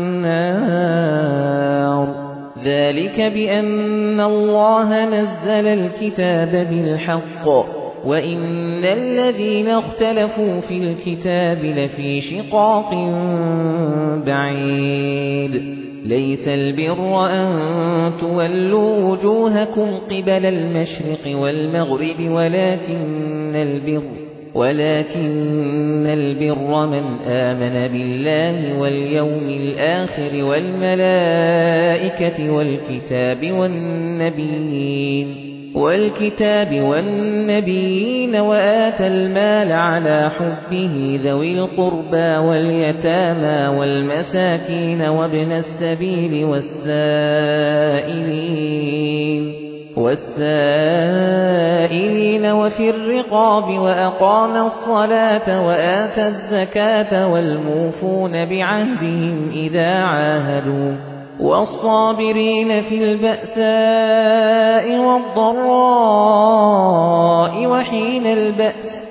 النار. ذلك بأن الله نزل الكتاب بالحق وإن الذين اختلفوا في الكتاب لفي شقاق بعيد. ليس البر أن تولوا وجوهكم قبل المشرق والمغرب ولكن البر ولكن البر من آمن بالله واليوم الآخر والملائكة والكتاب والنبيين والكتاب والنبيين وآتى المال على حبه ذوي القربى واليتامى والمساكين وابن السبيل والسائلين والسائلين وفي الرقاب وأقام الصلاة وآتى الزكاة والموفون بعهدهم إذا عاهدوا والصابرين في البأساء والضراء وحين البأس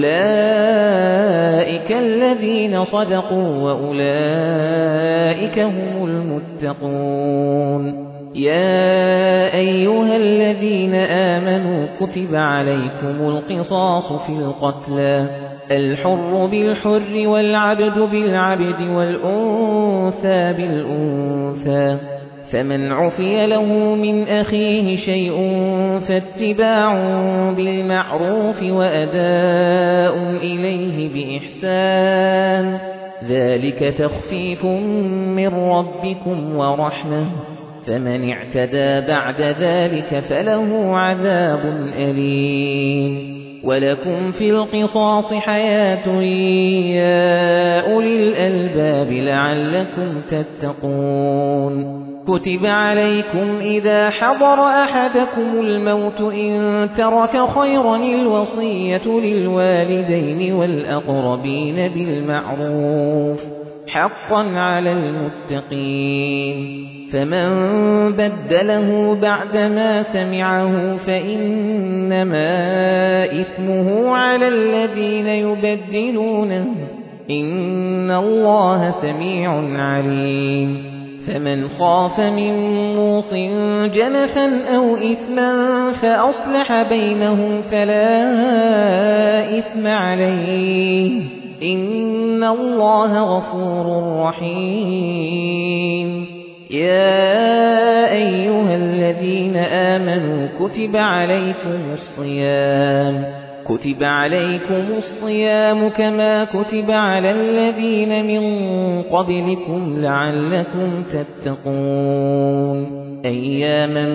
أولئك الذين صدقوا وأولئك هم المتقون. يا أيها الذين آمنوا كتب عليكم القصاص في القتلى الحر بالحر والعبد بالعبد والأنثى بالأنثى فمن عفي له من أخيه شيء فاتباع بالمعروف وأداء إليه بإحسان ذلك تخفيف من ربكم ورحمة فمن اعتدى بعد ذلك فله عذاب أليم. ولكم في القصاص حياة يا أولي الألباب لعلكم تتقون. كتب عليكم إذا حضر أحدكم الموت إن ترك خيرا الوصية للوالدين والأقربين بالمعروف حقا على المتقين فمن بدله بعدما سمعه فإنما إثمه على الذين يبدلونه إن الله سميع عليم فمن خاف من موص جنفا أو إثما فأصلح بينهم فلا إثم عليه إن الله غفور رحيم يا أيها الذين آمنوا كتب عليكم الصيام كتب عليكم الصيام كما كتب على الذين من قبلكم لعلكم تتقون أياما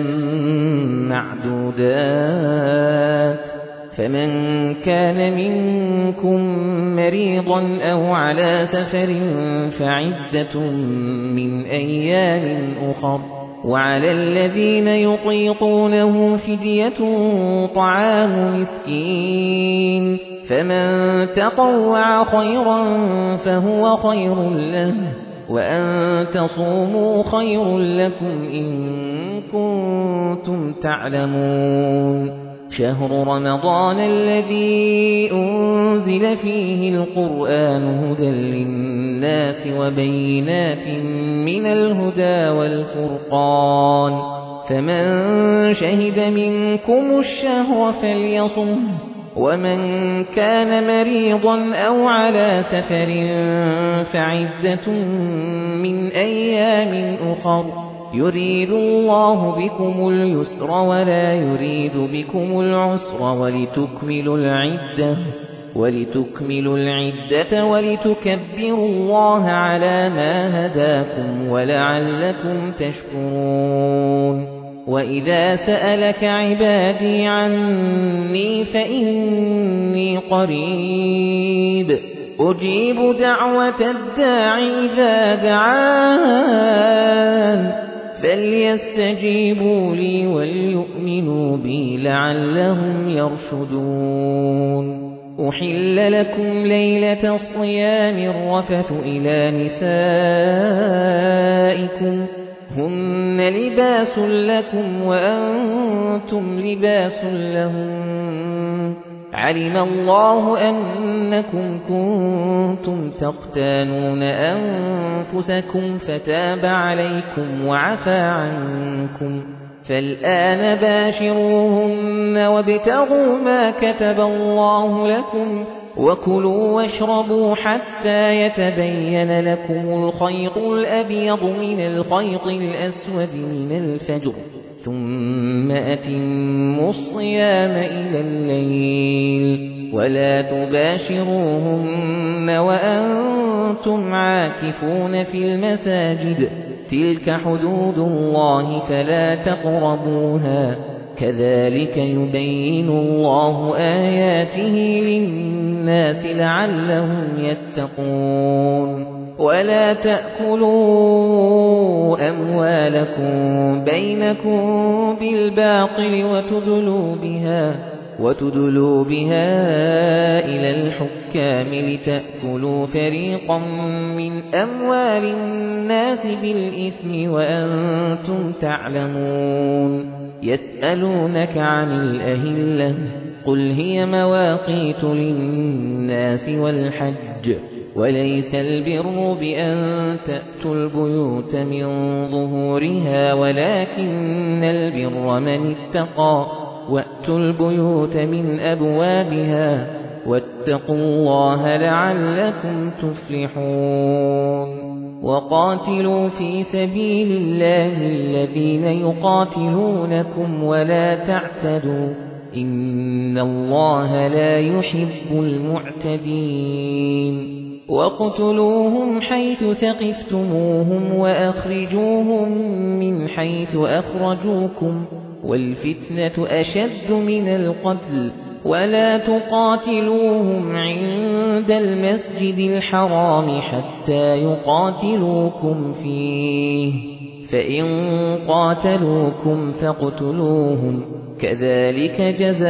معدودات فمن كان منكم مريضا أو على سفر فعدة من أيام أخر وعلى الذين يطيقونه فدية طعام مسكين فمن تطوع خيرا فهو خير له وأن تصوموا خير لكم إن كنتم تعلمون شهر رمضان الذي أنزل فيه القرآن هدى للناس وبينات من الهدى والفرقان فمن شهد منكم الشهر فليصم ومن كان مريضا أو على سفر فعدة من أيام أخر يريد الله بكم اليسر ولا يريد بكم العسر ولتكملوا العدة ولتكملوا العدة ولتكبروا الله على ما هداكم ولعلكم تشكرون وإذا سألك عبادي عني فإني قريب أجيب دعوة الداع إذا دعان فليستجيبوا لي وليؤمنوا بي لعلهم يرشدون أحل لكم ليلة الصيام الرفث إلى نسائكم هن لباس لكم وأنتم لباس لهم علم الله أنكم كنتم تختانون أنفسكم فتاب عليكم وعفى عنكم فالآن باشروهن وابتغوا ما كتب الله لكم وكلوا واشربوا حتى يتبين لكم الخيط الأبيض من الخيط الأسود من الفجر ثم أتموا الصيام إلى الليل ولا تباشروهن وأنتم عاكفون في المساجد تلك حدود الله فلا تقربوها كذلك يبين الله آياته للناس لعلهم يتقون ولا تأكلوا أموالكم بينكم بالباطل وتدلوا بها وتدلوا بها إلى الحكام لتأكلوا فريقا من أموال الناس بالإثم وأنتم تعلمون يسألونك عن الأهلة قل هي مواقيت للناس والحج وليس البر بأن تأتوا البيوت من ظهورها ولكن البر من اتقى وأتوا البيوت من أبوابها واتقوا الله لعلكم تفلحون وقاتلوا في سبيل الله الذين يقاتلونكم ولا تعتدوا إن الله لا يحب المعتدين وَاقْتُلُوهُمْ حَيْثُ ثَقِفْتُمُوهُمْ وَأَخْرِجُوهُمْ مِنْ حَيْثُ أَخْرَجُوكُمْ وَالْفِتْنَةُ أَشَدُّ مِنَ الْقَتْلِ وَلَا تُقَاتِلُوهُمْ عِندَ الْمَسْجِدِ الْحَرَامِ حَتَّى يُقَاتِلُوكُمْ فِيهِ فإن قاتلوكم فاقتلوهم كذلك جزاء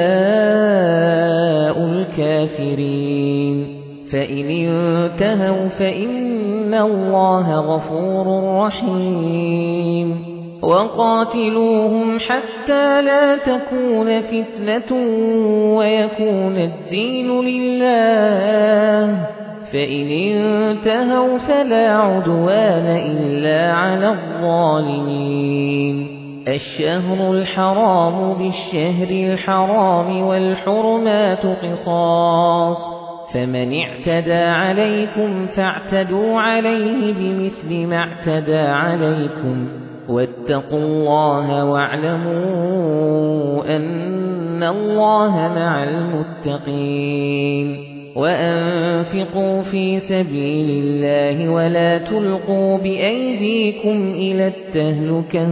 الكافرين فإن انتهوا فإن الله غفور رحيم وقاتلوهم حتى لا تكون فتنة ويكون الدين لله فإن انتهوا فلا عدوان إلا على الظالمين الشهر الحرام بالشهر الحرام والحرمات قصاص فمن اعتدى عليكم فاعتدوا عليه بمثل ما اعتدى عليكم واتقوا الله واعلموا أن الله مع المتقين وأنفقوا في سبيل الله ولا تلقوا بأيديكم إلى التهلكة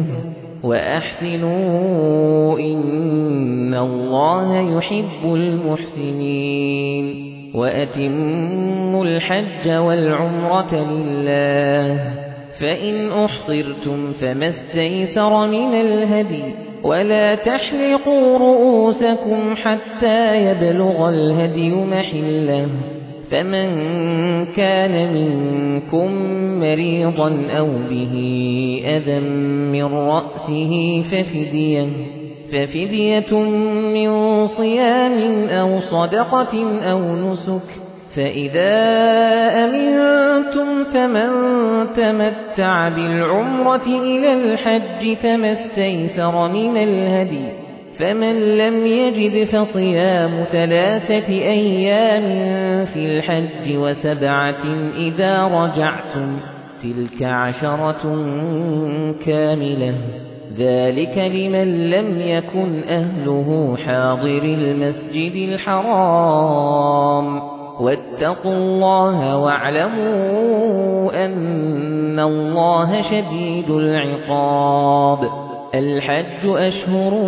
وأحسنوا إن الله يحب المحسنين وأتموا الحج والعمرة لله فإن أحصرتم فما استيسر من الهدي ولا تحلقوا رؤوسكم حتى يبلغ الهدي محله فمن كان منكم مريضا أو به أذى من رأسه ففدية ففدية من صيام أو صدقة أو نسك فإذا أمنتم فمن تمتع بالعمرة إلى الحج فما استيسر من الهدي فمن لم يجد فصيام ثلاثة أيام في الحج وسبعة إذا رجعتم تلك عشرة كاملة ذلك لمن لم يكن أهله حاضر المسجد الحرام واتقوا الله واعلموا أن الله شديد العقاب الحج أشهر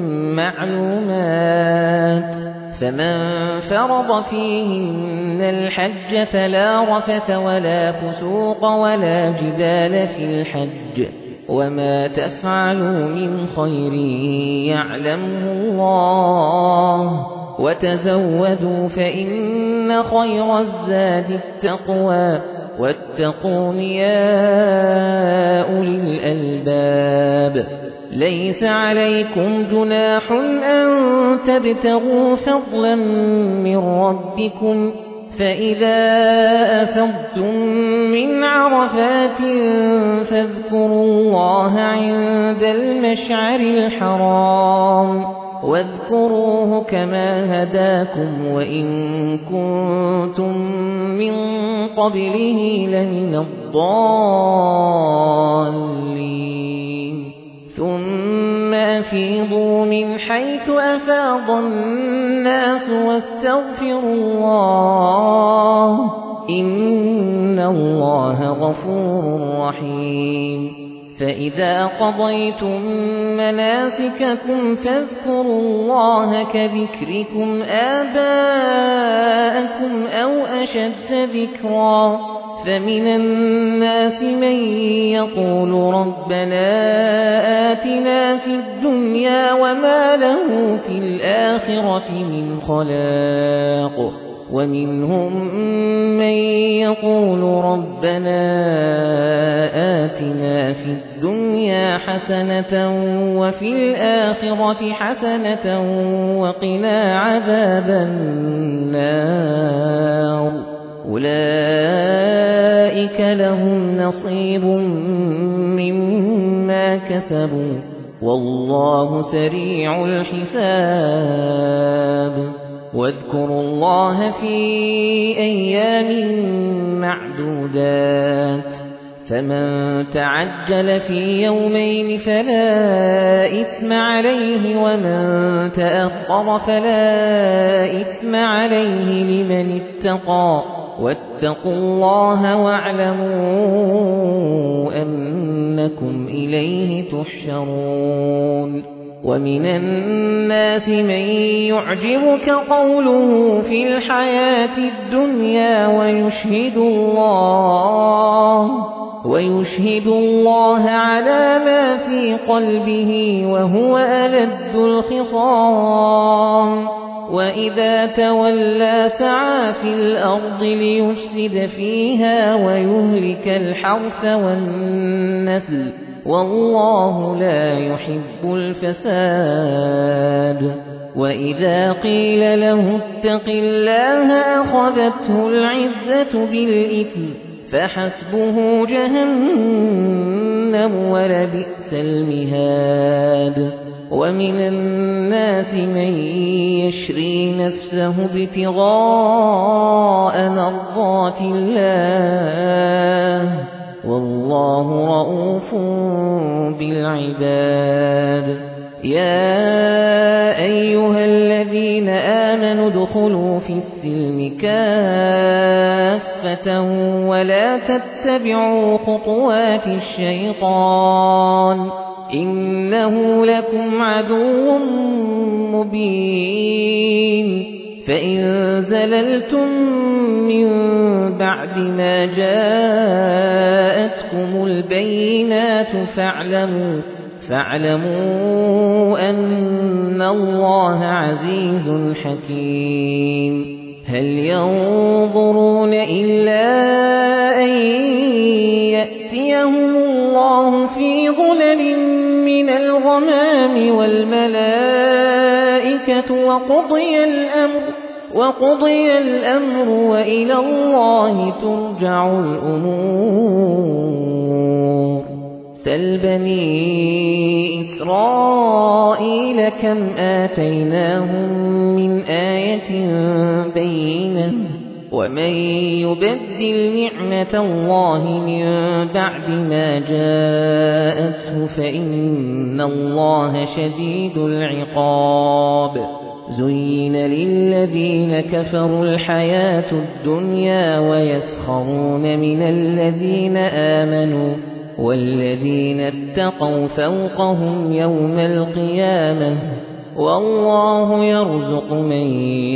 معلومات فمن فرض فيهن الحج فلا رفث ولا فسوق ولا جدال في الحج وما تفعلوا من خير يعلمه الله وتزودوا فإن خير الزاد التقوى واتقون يا أولي الألباب ليس عليكم جناح أن تبتغوا فضلا من ربكم فإذا أفضتم من عرفات فاذكروا الله عند المشعر الحرام واذكروه كما هداكم وإن كنتم من قبله لمن الضالين ثم أفيضوا من حيث أفاض الناس واستغفروا الله إن الله غفور رحيم فإذا قضيتم مناسككم فاذكروا الله كذكركم آباءكم أو أشد ذكرا فمن الناس من يقول ربنا آتنا في الدنيا وما له في الآخرة من خلاق ومنهم من يقول ربنا آتنا في الدنيا حسنة وفي الآخرة حسنة وقنا عذاب النار أولئك لهم نصيب مما كسبوا والله سريع الحساب واذكروا الله في أيام معدودات فمن تعجل في يومين فلا إثم عليه ومن تأخر فلا إثم عليه لمن اتقى واتقوا الله واعلموا أنكم إليه تحشرون ومن الناس من يعجبك قوله في الحياة الدنيا ويشهد الله ويشهد الله على ما في قلبه وهو ألد الخصام وإذا تولى سعى في الأرض ليفسد فيها ويهلك الحرث والنسل والله لا يحب الفساد وإذا قيل له اتق الله أخذته العزة بالإثم فحسبه جهنم ولبئس المهاد ومن الناس من يشري نفسه ابتغاء مرضات الله والله رؤوف بالعباد يا أيها الذين آمنوا ادخلوا في السلم كافة ولا تتبعوا خطوات الشيطان إنه لكم عدو مبين فإن زللتم من بعد ما جاءتكم البينات فاعلموا فاعلموا أن الله عزيز حكيم هل ينظرون إلا أن يأتيهم الله في ظلل من الغمام والملائكة وقضي الأمر وقضي الأمر وإلى الله ترجع الأمور سل بني إسرائيل كم آتيناهم من آية بينة ومن يبدل نعمة الله من بعد ما جاءته فإن الله شديد العقاب زين للذين كفروا الحياة الدنيا ويسخرون من الذين آمنوا والذين اتقوا فوقهم يوم القيامة والله يرزق من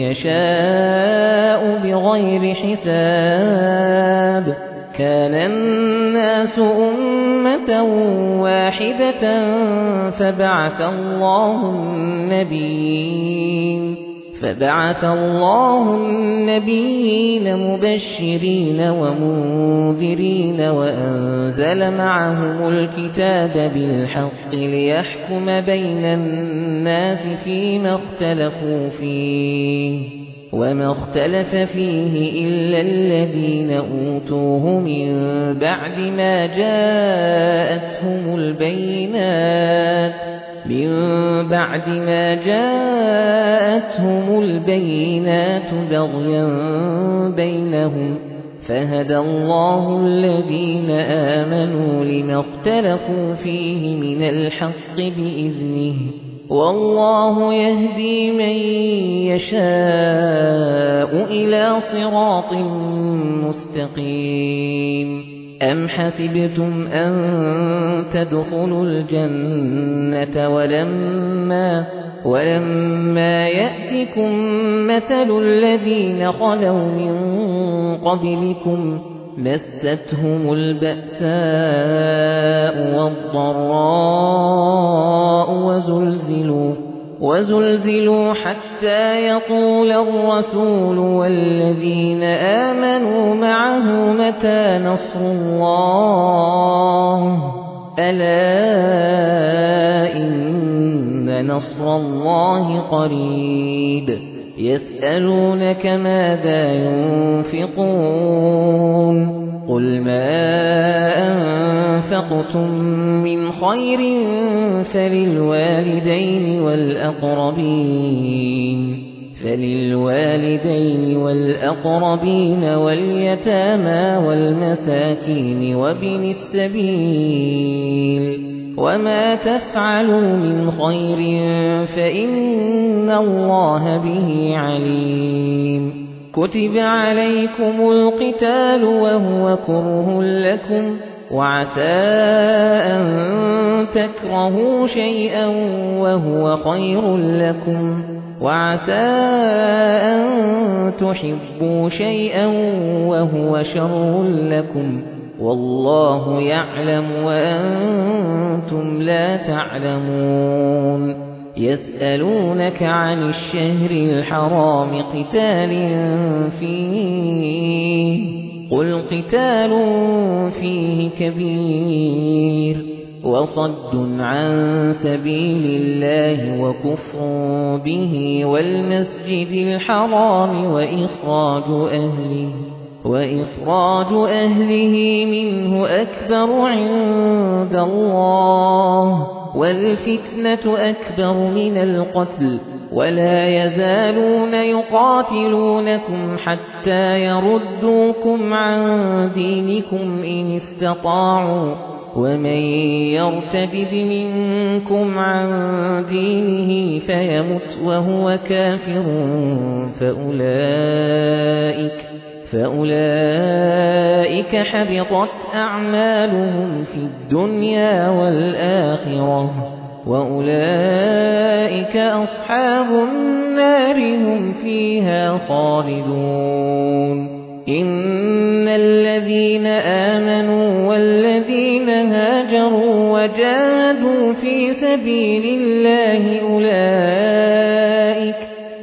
يشاء بغير حساب كان الناس أمة واحدة فبعث الله النبيين فبعث الله النبيين مبشرين ومنذرين وأنزل معهم الكتاب بالحق ليحكم بين الناس فيما اختلفوا فيه وما اختلف فيه إلا الذين أوتوه من بعد ما جاءتهم البينات من بعد ما جاءتهم البينات بغيا بينهم فهدى الله الذين آمنوا لما اختلفوا فيه من الحق بإذنه والله يهدي من يشاء إلى صراط مستقيم أم حسبتم أن تدخلوا الجنة ولما ولما يأتكم مثل الذين خلوا من قبلكم مستهم البأساء والضراء وزلزلوا وزلزلوا حتى يقول الرسول والذين آمنوا معه متى نصر الله ألا إن نصر الله قريب يسألونك ماذا ينفقون قل ما أنفقتم من خير فللوالدين والأقربين فللوالدين والأقربين واليتامى والمساكين وابن السبيل وما تفعلوا من خير فإن الله به عليم كتب عليكم القتال وهو كره لكم وعسى أن تكرهوا شيئا وهو خير لكم وعسى أن تحبوا شيئا وهو شر لكم والله يعلم وأنتم لا تعلمون يسألونك عن الشهر الحرام قتال فيه قل قتال فيه كبير وصد عن سبيل الله وكفر به والمسجد الحرام وإخراج أهله وإخراج أهله منه أكبر عند الله والفتنة أكبر من القتل ولا يزالون يقاتلونكم حتى يردوكم عن دينكم إن استطاعوا ومن يرتد منكم عن دينه فيمت وهو كافر فأولئك فأولئك حبطت أعمالهم في الدنيا والآخرة وأولئك أصحاب النار هم فيها خالدون إن الذين آمنوا والذين هاجروا وجاهدوا في سبيل الله أولئك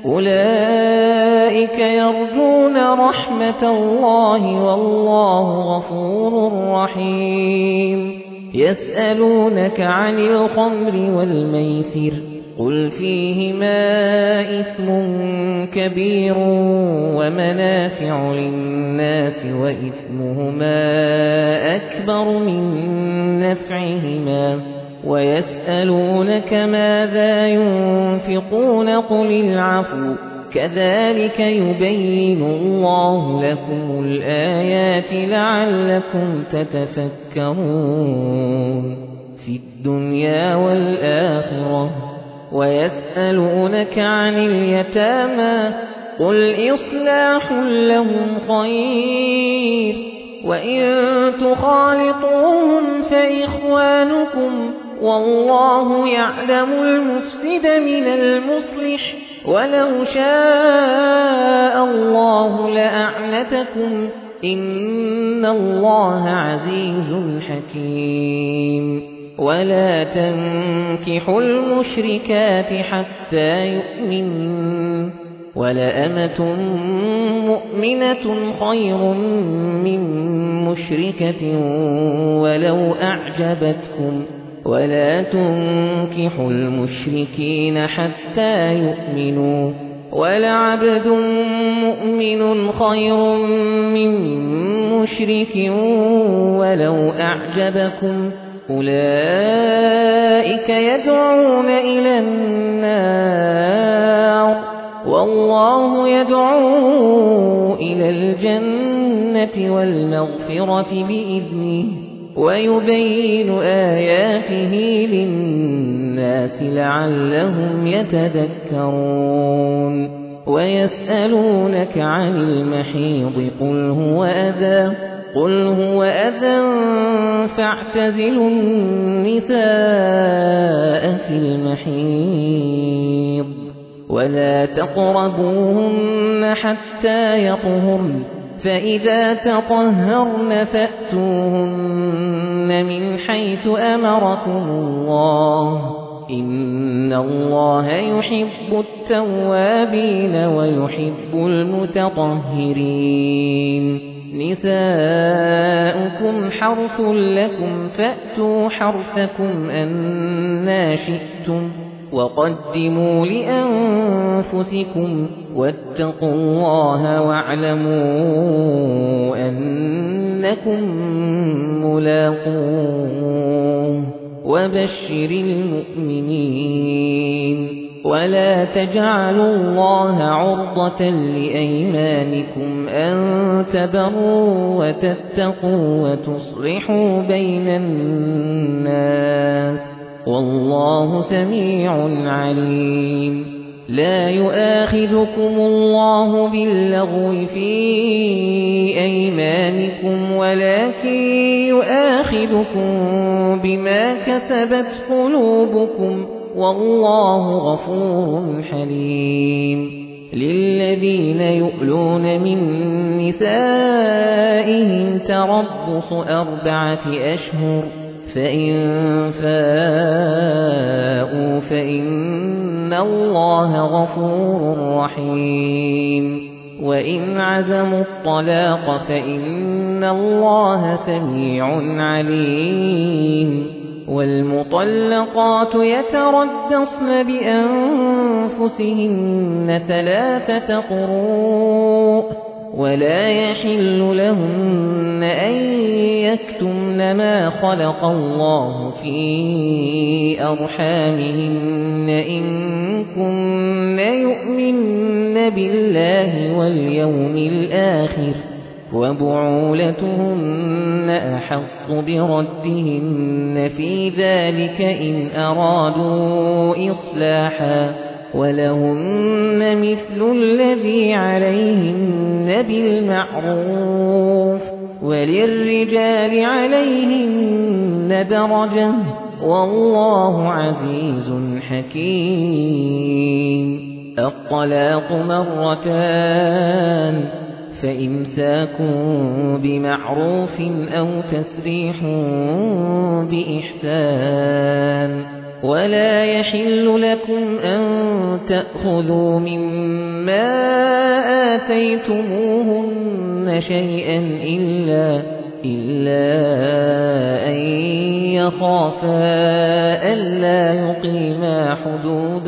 أولئك يرجون رحمة الله والله غفور رحيم يسألونك عن الخمر والميسر قل فيهما إثم كبير ومنافع للناس وإثمهما أكبر من نفعهما ويسألونك ماذا ينفقون قل العفو كذلك يبين الله لكم الآيات لعلكم تتفكرون في الدنيا والآخرة ويسألونك عن اليتامى قل إصلاح لهم خير وإن تخالطوهم فإخوانكم والله يعلم المفسد من المصلح ولو شاء الله لأعنتكم إن الله عزيز حكيم ولا تنكحوا المشركات حتى يؤمنوا ولأمة مؤمنة خير من مشركة ولو أعجبتكم ولا تنكحوا المشركين حتى يؤمنوا ولعبد مؤمن خير من مشرك ولو أعجبكم أولئك يدعون إلى النار والله يدعو إلى الجنة والمغفرة بإذنه ويبين آياته للناس لعلهم يتذكرون ويسألونك عن المحيض قل هو أذى قل هو أذى فاعتزلوا النساء في المحيض ولا تقربوهن حتى يطهرن فإذا تطهرن فأتوهن من حيث أمركم الله إن الله يحب التوابين ويحب المتطهرين نساؤكم حرث لكم فأتوا حرثكم أنى شئتم وقدموا لأنفسكم واتقوا الله واعلموا أنكم ملاقوه وبشر المؤمنين ولا تجعلوا الله عرضة لأيمانكم أن تبروا وتتقوا وتصلحوا بين الناس والله سميع عليم لا يؤاخذكم الله باللغو في أيمانكم ولكن يؤاخذكم بما كسبت قلوبكم والله غفور حليم للذين يؤلون من نسائهم نِسَائِهِمْ تَرَبُّصُ أَرْبَعَةِ أَشْهُرٍ فَإِن فَاءُوا فَإِنَّ اللَّهَ غَفُورٌ رَّحِيمٌ وَإِنْ عَزَمُوا الطَّلَاقَ فَإِنَّ اللَّهَ سَمِيعٌ عَلِيمٌ وَالْمُطَلَّقَاتُ يَتَرَبَّصْنَ بِأَنفُسِهِنَّ ثَلَاثَةَ قُرُوءٍ ولا يحل لهن أن يكتمن ما خلق الله في أرحامهن إن كن يؤمن بالله واليوم الآخر وبعولتهن أحق بردهن في ذلك إن أرادوا إصلاحا ولهن مثل الذي عليهن بالمعروف وللرجال عليهن درجة والله عزيز حكيم الطلاق مرتان فإمساك بمعروف أو تسريح بإحسان ولا يحل لكم أن تأخذوا مما آتيتموهن شيئا إلا, إلا أن يخافا ألا يقيما حدود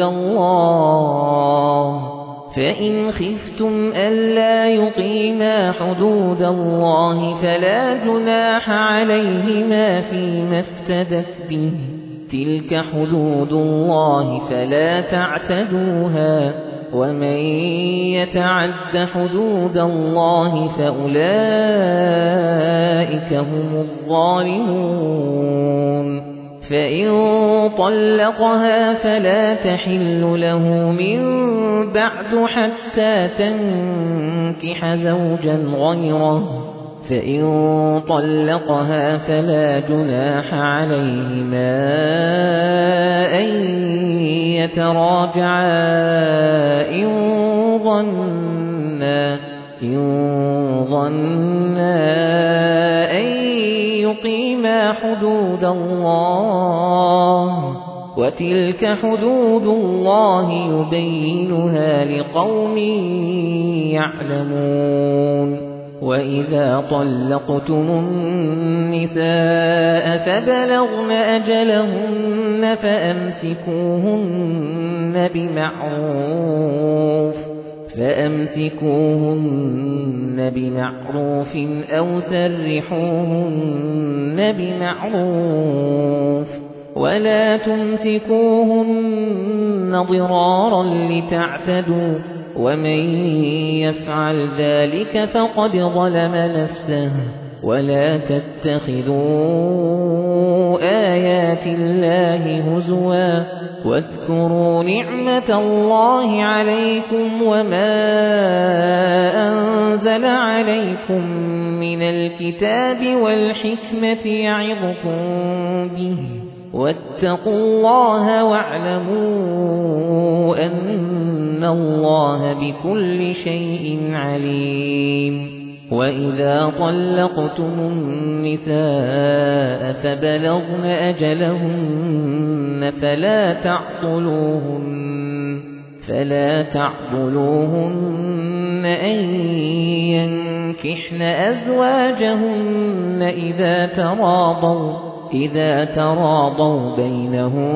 الله فإن خفتم ألا يقيما حدود الله فلا جناح عليهما فيما افتدت به تلك حدود الله فلا تعتدوها ومن يتعد حدود الله فأولئك هم الظالمون فإن طلقها فلا تحل له من بعد حتى تنكح زوجا غيره فإن طلقها فلا جناح عليهما أن يتراجعا إن ظنا إن ظنا أن يقيما حدود الله وتلك حدود الله يبينها لقوم يعلمون وإذا طلقتم النساء فبلغن أجلهن فأمسكوهن بمعروف فأمسكوهن بمعروف أو سرحوهن بمعروف ولا تمسكوهن ضرارا لتعتدوا ومن يفعل ذلك فقد ظلم نفسه ولا تتخذوا آيات الله هزوا واذكروا نعمة الله عليكم وما أنزل عليكم من الكتاب والحكمة يعظكم به واتقوا الله واعلموا أن الله بكل شيء عليم وإذا طلقتم النساء فبلغن أجلهن فلا تعضلوهن فلا تعضلوهن أن ينكحن أزواجهن إذا تراضوا إذا تراضوا بينهم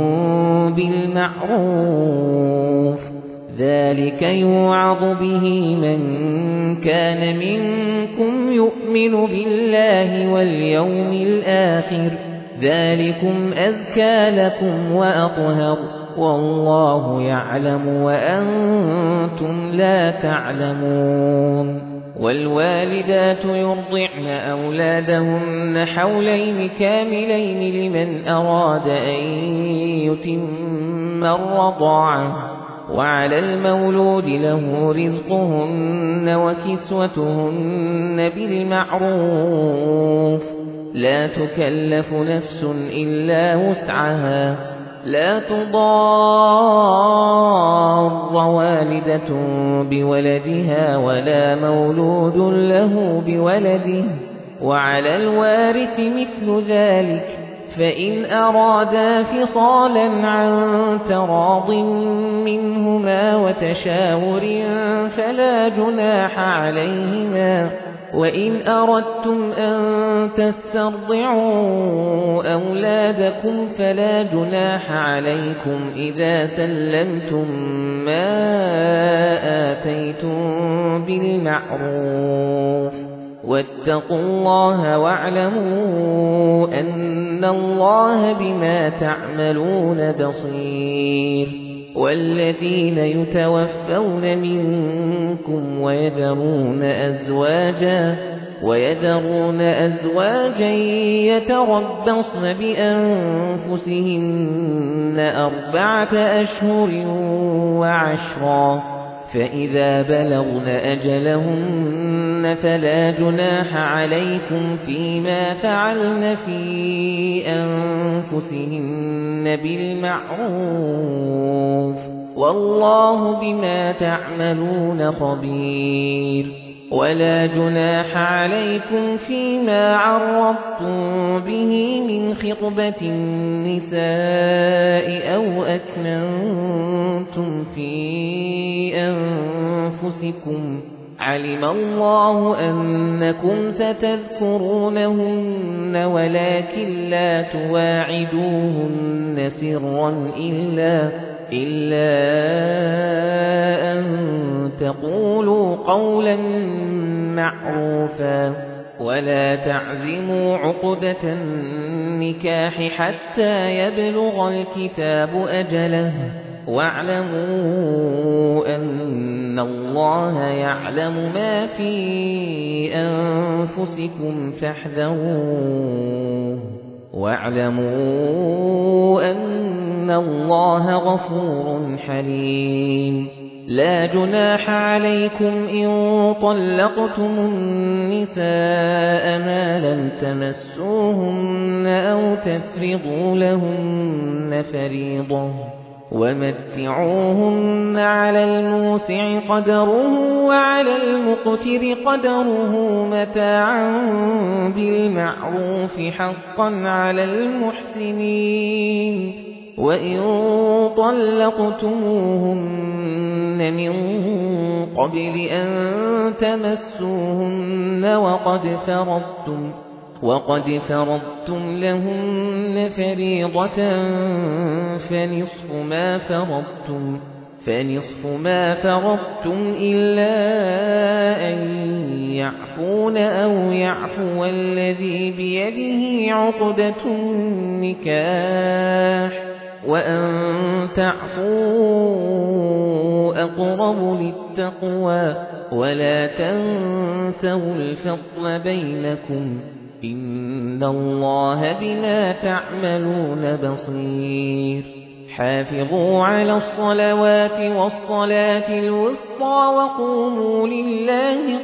بالمعروف ذلك يوعظ به من كان منكم يؤمن بالله واليوم الآخر ذلكم أزكى لكم وأطهر والله يعلم وأنتم لا تعلمون والوالدات يرضعن أولادهن حولين كاملين لمن أراد أن يتم الرضاعة وعلى المولود له رزقهن وكسوتهن بالمعروف لا تكلف نفس إلا وسعها لا تضار والدة بولدها ولا مولود له بولده وعلى الوارث مثل ذلك فإن أرادا فصالا عن تراض منهما وتشاور فلا جناح عليهما وإن أردتم أن تسترضعوا أولادكم فلا جناح عليكم إذا سلمتم ما آتيتم بالمعروف واتقوا الله واعلموا أن الله بما تعملون بصير والذين يتوفون منكم ويذرون أزواجا ويذرون أزواجا يتربصن بأنفسهن أربعة أشهر وعشرا فإذا بلغن أجلهن فلا جناح عليكم فيما فعلن في أنفسهن بالمعروف والله بما تعملون خبير ولا جناح عليكم فيما عرضتم به من خطبة النساء أو أكننتم في أنفسكم علم الله أنكم ستذكرونهن ولكن لا تواعدوهن سرا إلا إلا أن تقولوا قولا معروفا ولا تعزموا عقدة النكاح حتى يبلغ الكتاب أجله واعلموا أن الله يعلم ما في أنفسكم فاحذروه واعلموا أن الله غفور حليم لا جناح عليكم إن طلقتم النساء ما لم تمسوهن أو تفرضوا لهن فريضة ومتعوهن على الموسع قدره وعلى المقتر قدره متاعا بالمعروف حقا على المحسنين وإن طلقتموهن من قبل أن تمسوهن وقد فرضتم وقد فرضتم لهن فريضة فنصف ما فرضتم فنصف ما فرضتم إلا أن يعفون أو يعفو الذي بيده عقدة النكاح وأن تعفوا أقرب للتقوى ولا تنسوا الفضل بينكم إن الله بما تعملون بصير حافظوا على الصلوات والصلاة الوسطى وقوموا لله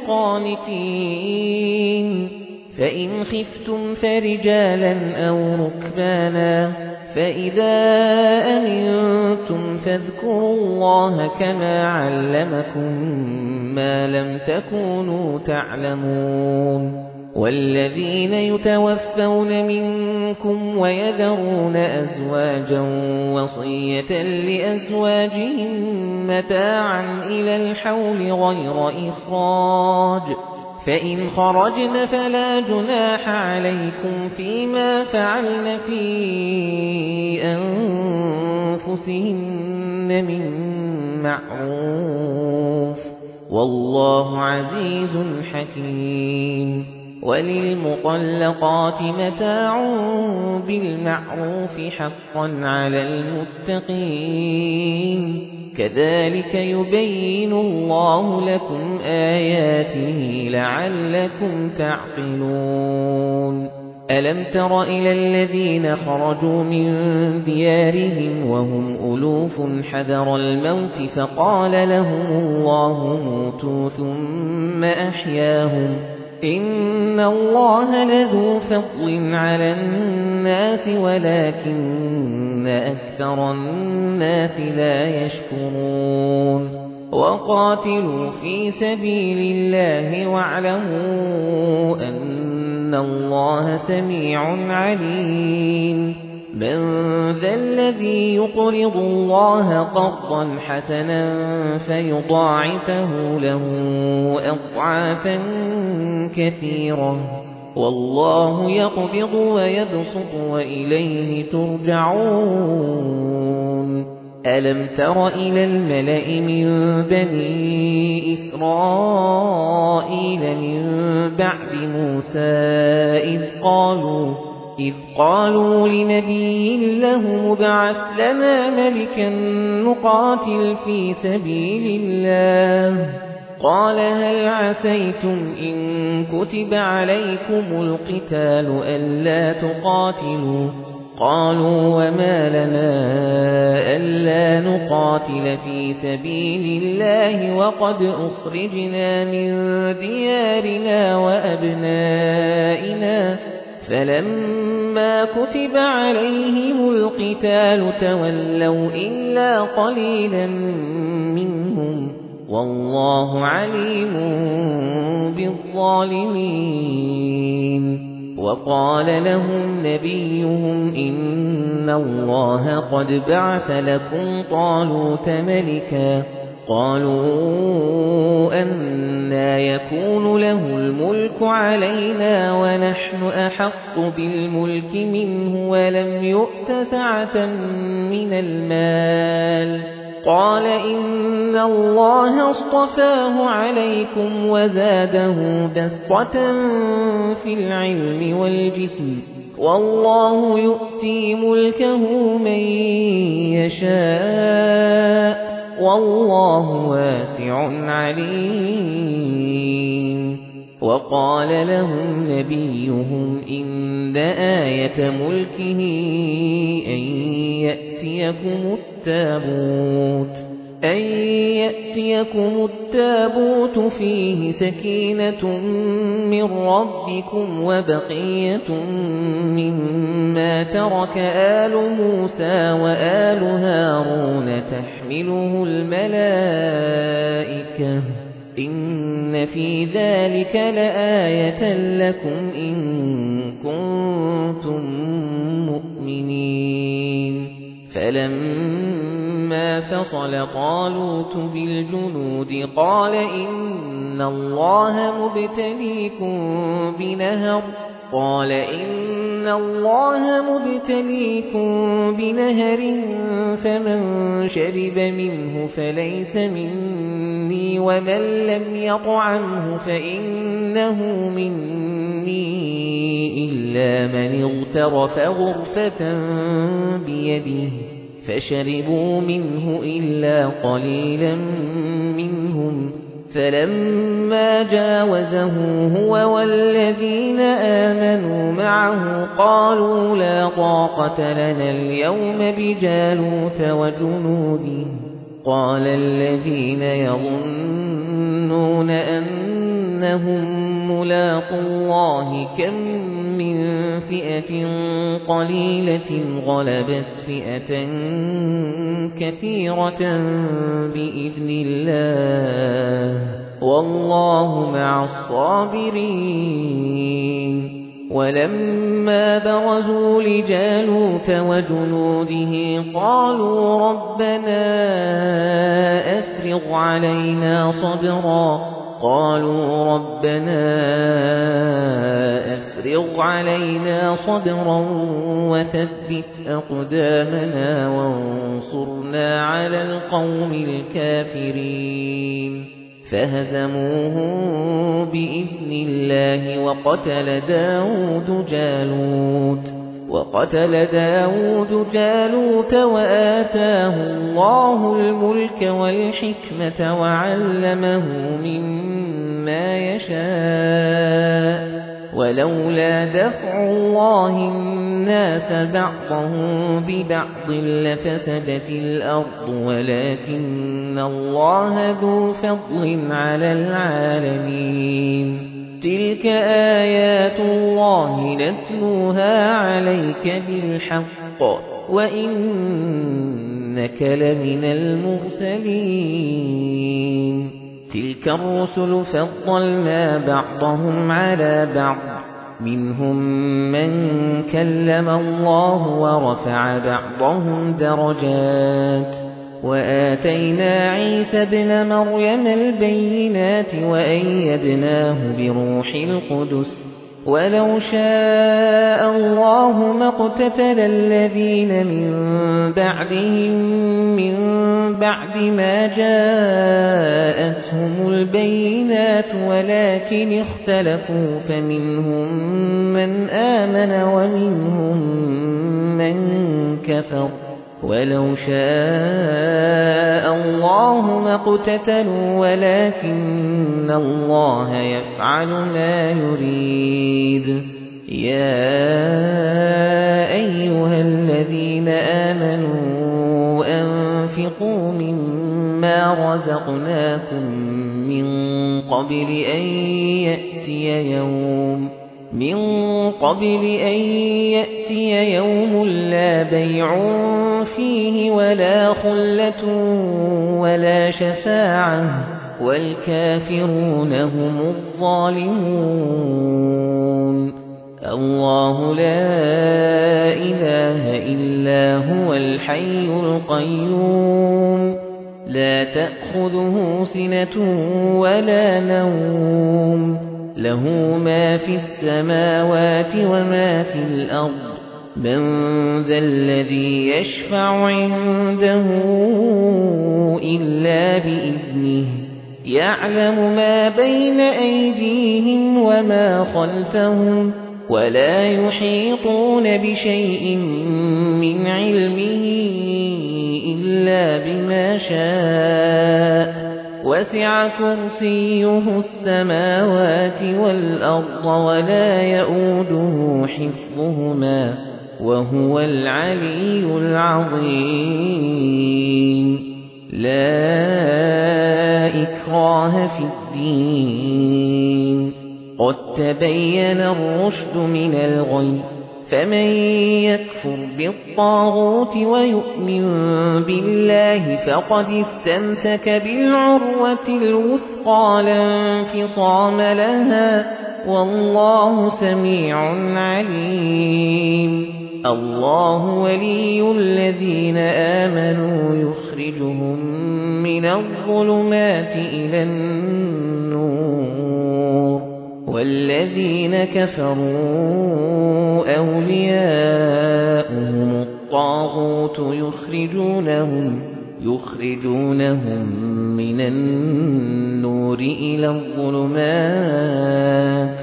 قانتين فإن خفتم فرجالا أو ركبانا فإذا أمنتم فاذكروا الله كما علمكم ما لم تكونوا تعلمون والذين يتوفون منكم ويذرون أزواجا وصية لأزواجهم متاعا إلى الحول غير إخراج فإن خرجن فلا جناح عليكم فيما فعلن في أنفسهن من معروف والله عزيز حكيم وللمطلقات متاع بالمعروف حقا على المتقين كذلك يبين الله لكم آياته لعلكم تعقلون ألم تر إلى الذين خرجوا من ديارهم وهم ألوف حذر الموت فقال لهم الله موتوا ثم أحياهم إن الله لذو فضل على الناس ولكن أكثر الناس لا يشكرون وقاتلوا في سبيل الله واعلموا أن الله سميع عليم من ذا الذي يقرض الله قرضا حسنا فيضاعفه له أضعافا كثيرة والله يقبض ويبسط وإليه ترجعون ألم تر إلى الملأ من بني إسرائيل من بعد موسى إذ قالوا إذ قالوا لنبي له ابعث لنا ملكا نقاتل في سبيل الله قال هل عسيتم إن كتب عليكم القتال ألا تقاتلوا قالوا وما لنا ألا نقاتل في سبيل الله وقد أخرجنا من ديارنا وأبنائنا فلما كتب عليهم القتال تولوا إلا قليلا منهم والله عليم بالظالمين وقال لهم نبيهم إن الله قد بعث لكم طالوت ملكا قالوا أنى يكون له الملك علينا ونحن أحق بالملك منه ولم يؤت سعة من المال قال إن الله اصطفاه عليكم وزاده بسطة في العلم والجسم والله يؤتي ملكه من يشاء والله واسع عليم وقال لهم نبيهم إن آية ملكه أن يأتيكم التابوت أن يأتيكم التابوت فيه سكينة من ربكم وبقية مما ترك آل موسى وآل هارون تحمله الملائكة إن في ذلك لآية لكم إن كنتم مؤمنين فلما فصل طالوت بالجنود قال إن الله مبتليكم بنهر قال إن الله مبتليكم بنهر فمن شرب منه فليس مني ومن لم يطعمه فإنه مني إلا من اغترف غرفة بيده فشربوا منه إلا قليلا منهم فلما جاوزه هو والذين آمنوا معه قالوا لا طاقة لنا اليوم بجالوت وجنوده قال الذين يظنون أنهم ملاقو الله كم من فئة قليلة غلبت فئة كثيرة بإذن الله والله مع الصابرين ولما برزوا لجالوت وجنوده قالوا ربنا أفرغ علينا صبرا قالوا ربنا أفرغ علينا صبرا وثبت أقدامنا وانصرنا على القوم الكافرين فهزموهم بإذن الله وقتل داود جالوت وقتل داود جالوت وآتاه الله الملك والحكمة وعلمه مما يشاء ولولا دفع الله الناس بعضهم ببعض لفسدت الأرض ولكن الله ذو فضل على العالمين تِلْكَ آيَاتُ اللَّهِ نَتْلُوهَا عَلَيْكَ بِالْحَقِّ وَإِنَّكَ لَمِنَ الْمُرْسَلِينَ تِلْكَ الرُّسُلُ فَضَّلْنَا بَعْضَهُمْ عَلَى بَعْضٍ مِنْهُمْ مَنْ كَلَّمَ اللَّهُ وَرَفَعَ بَعْضَهُمْ دَرَجَاتٍ وَآتَيْنَا عِيسَى ابْنَ مَرْيَمَ الْبَيِّنَاتِ وَأَيَّدْنَاهُ بِرُوحِ الْقُدُسِ وَلَوْ شَاءَ اللَّهُ مَا اقْتَتَلَ الَّذِينَ مِنْ بَعْدِهِمْ مِنْ بَعْدِ مَا جَاءَتْهُمُ الْبَيِّنَاتُ وَلَكِنِ اخْتَلَفُوا فَمِنْهُمْ مَنْ آمَنَ وَمِنْهُمْ مَنْ كَفَرَ وَلَوْ شَاءَ اللَّهُ مَا اقْتَتَلُوا وَلَكِنَّ اللَّهَ يَفْعَلُ مَا يُرِيدُ يَا أَيُّهَا الَّذِينَ آمَنُوا أَنفِقُوا مِمَّا رَزَقْنَاكُم مِّن قَبْلِ أَن يَأْتِيَ يَوْمٌ مِنْ قَبْلِ أَنْ يَأْتِيَ يَوْمٌ لَا بَيْعٌ فِيهِ وَلَا خُلَّةٌ وَلَا شَفَاعَةٌ وَالْكَافِرُونَ هُمُ الظَّالِمُونَ اللَّهُ لَا إِلَٰهَ إِلَّا هُوَ الْحَيُّ الْقَيُّومُ لَا تَأْخُذُهُ سِنَةٌ وَلَا نَوْمٌ لَهُ مَا فِي السَّمَاوَاتِ وَمَا فِي الْأَرْضِ مَنْ ذَا الَّذِي يَشْفَعُ عِندَهُ إِلَّا بِإِذْنِهِ يَعْلَمُ مَا بَيْنَ أَيْدِيهِمْ وَمَا خَلْفَهُمْ وَلَا يُحِيطُونَ بِشَيْءٍ مِّنْ عِلْمِهِ إِلَّا بِمَا شَاءَ وَسِعَ كُرْسِيُّهُ السَّمَاوَاتِ وَالْأَرْضَ وَلَا يَئُودُهُ حِفْظُهُمَا وَهُوَ الْعَلِيُّ الْعَظِيمُ لَا إِكْرَاهَ فِي الدِّينِ قَدْ تَبَيَّنَ الرُّشْدُ مِنَ الْغَيِّ فَمَن يَكْفُرْ بِالطَّاغُوتِ وَيُؤْمِن بِاللَّهِ فَقَدِ اسْتَمْسَكَ بِالْعُرْوَةِ الْوُثْقَىٰ لَا انفِصَامَ لَهَا وَاللَّهُ سَمِيعٌ عَلِيمٌ اللَّهُ وَلِيُّ الَّذِينَ آمَنُوا يُخْرِجُهُم مِّنَ الظُّلُمَاتِ إِلَى النُّورِ وَالَّذِينَ كَفَرُوا أَوْلِيَاؤُهُمُ الطَّاغُوتُ يُخْرِجُونَهُمْ يُخْرِجُونَهُم مِّنَ النُّورِ إِلَى الظُّلُمَاتِ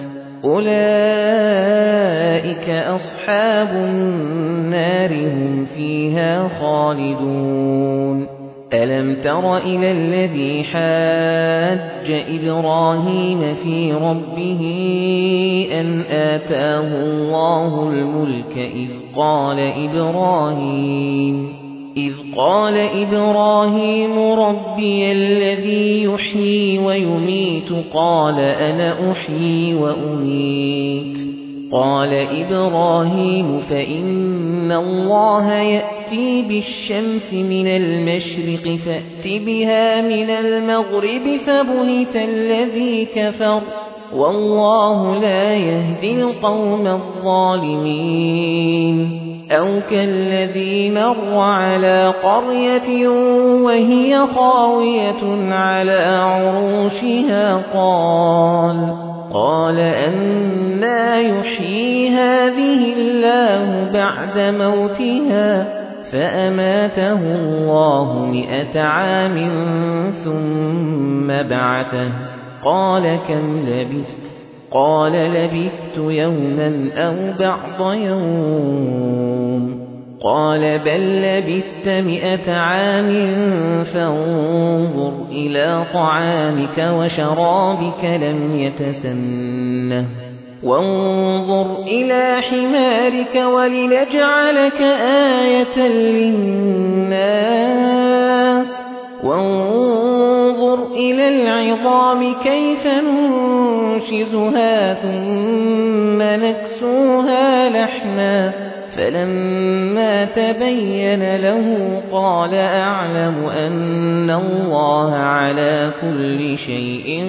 أُولَئِكَ أَصْحَابُ النَّارِ هُمْ فِيهَا خَالِدُونَ أَلَمْ تَرَ إِلَى الَّذِي حَاجَّ إِبْرَاهِيمَ فِي رَبِّهِ أَنْ آتَاهُ اللَّهُ الْمُلْكَ إِذْ قَالَ إِبْرَاهِيمُ إِذْ قَالَ إِبْرَاهِيمُ رَبِّيَ الَّذِي يُحْيِي وَيُمِيتُ قَالَ أَنَا أُحْيِي وَأُمِيتُ قَالَ إِبْرَاهِيمُ فَإِنَّ اللَّهَ يَأْتِي بِالشَّمْسِ مِنَ الْمَشْرِقِ فَأْتِ بِهَا مِنَ الْمَغْرِبِ فَبُهِتَ الَّذِي كَفَرَ وَاللَّهُ لَا يَهْدِي الْقَوْمَ الظَّالِمِينَ أَوْ كَالَّذِي مَرَّ عَلَى قَرْيَةٍ وَهِيَ خَاوِيَةٌ عَلَى عُرُوشِهَا قَالَ قَالَ أَنَّىٰ يُحْيِي هَٰذِهِ اللَّهُ بَعْدَ مَوْتِهَا فَأَمَاتَهُ اللَّهُ مِائَةَ عَامٍ ثُمَّ بَعَثَهُ قَالَ كَمْ لَبِثْتَ قَالَ لَبِثْتُ يَوْمًا أَوْ بَعْضَ يَوْمٍ قَالَ بَل لَّبِثْتَ مِائَةَ عَامٍ فَانظُرْ إِلَىٰ طَعَامِكَ وَشَرَابِكَ لَمْ يَتَسَنَّهْ وَانظُرْ إِلَىٰ حِمَارِكَ وَلِنَجْعَلَكَ آيَةً لِّلنَّاسِ وانظر إلى العظام كيف ننشزها ثم نكسوها لحما فلما تبين له قال أعلم أن الله على كل شيء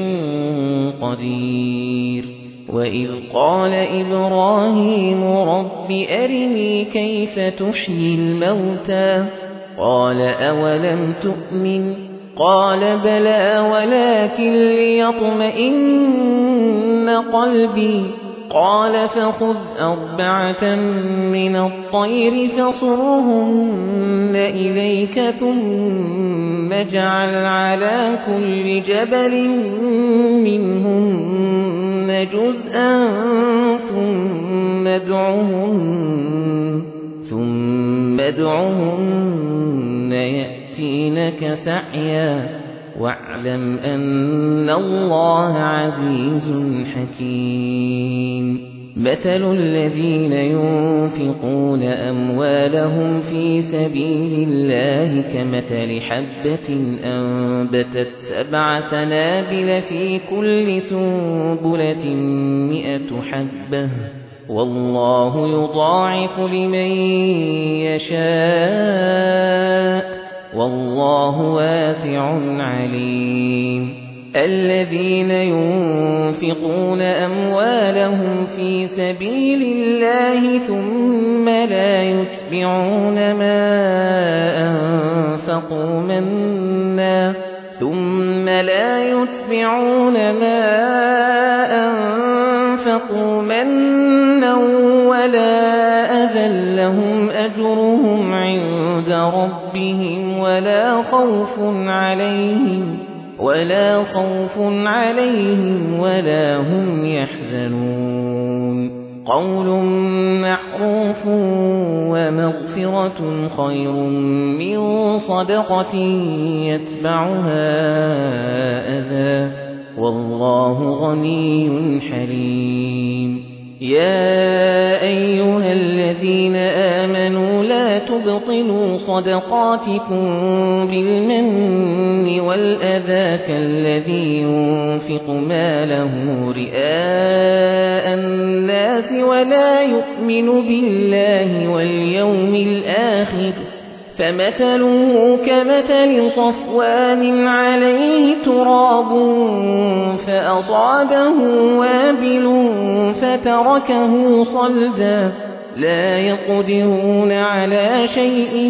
قدير وإذ قال إبراهيم رب أرني كيف تحيي الموتى قال أولم تؤمن قال بلى ولكن ليطمئن قلبي قال فخذ أربعة من الطير فصرهن إليك ثم اجعل على كل جبل منهن جزءا ثم ادعهن ثم ادعهن يأتينك سعيا واعلم أن الله عزيز حكيم مثل الذين ينفقون أموالهم في سبيل الله كمثل حبة أنبتت سبع سنابل في كل سنبلة مئة حبة والله يضاعف لمن يشاء والله واسع عليم الذين ينفقون أموالهم في سبيل الله ثم لا يتبعون ما أنفقوا منا ثم لا يتبعون ما أنفقوا منا ولا أذى لهم أجرهم عند ربهم ولا خوف عليهم ولا خوف عليهم ولا هم يحزنون قول معروف ومغفرة خير من صدقة يتبعها أذى والله غني حليم يا أيها الذين آمنوا لا تبطلوا صدقاتكم بالمن والأذى كالذي ينفق ماله رئاء الناس ولا يؤمن بالله واليوم الآخر فمثله كمثل صفوان عليه تراب فأصابه وابل فتركه صلدا لا يقدرون على شيء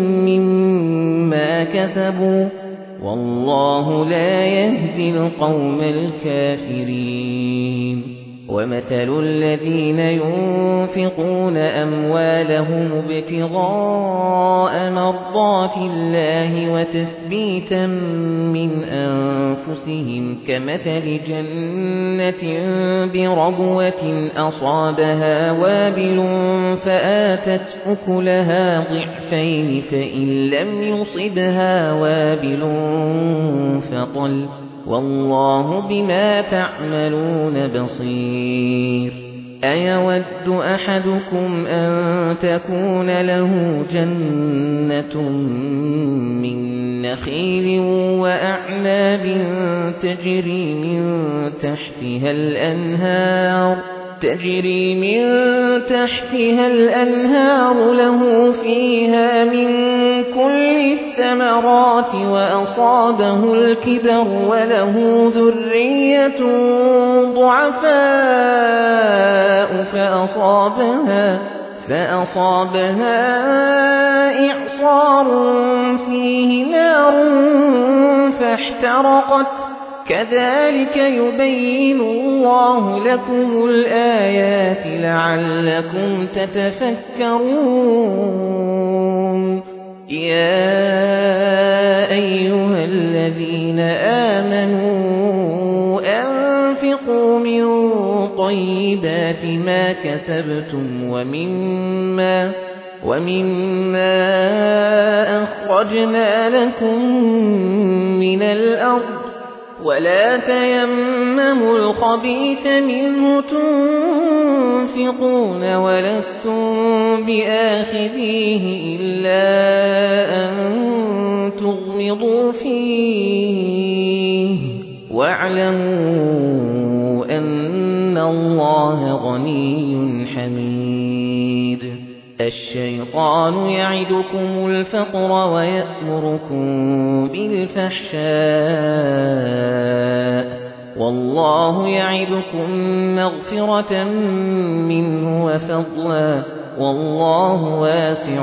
مما كسبوا والله لا يهدي القوم الكافرين ومثل الذين ينفقون أموالهم ابتغاء مرضات الله وتثبيتا من أنفسهم كمثل جنة بربوة أصابها وابل فآتت أكلها ضعفين فإن لم يصبها وابل فطل والله بما تعملون بصير أيود أحدكم أن تكون له جنة من نخيل وأعناب تجري من تحتها الأنهار تجري من تحتها الأنهار له فيها من كل الثمرات وأصابه الكبر وله ذرية ضعفاء فأصابها فأصابها إعصار فيه نار فاحترقت كذلك يبين الله لكم الآيات لعلكم تتفكرون يا أيها الذين آمنوا أنفقوا من طيبات ما كسبتم ومما ومما أخرجنا لكم من الأرض ولا تيمموا الخبيث منه تنفقون ولستم بآخذيه إلا أن تغفروا تغمضوا فيه واعلموا أن الله غني حميد الشيطان يعدكم الفقر ويأمركم بالفحشاء والله يعدكم مغفرة منه وفضلا والله واسع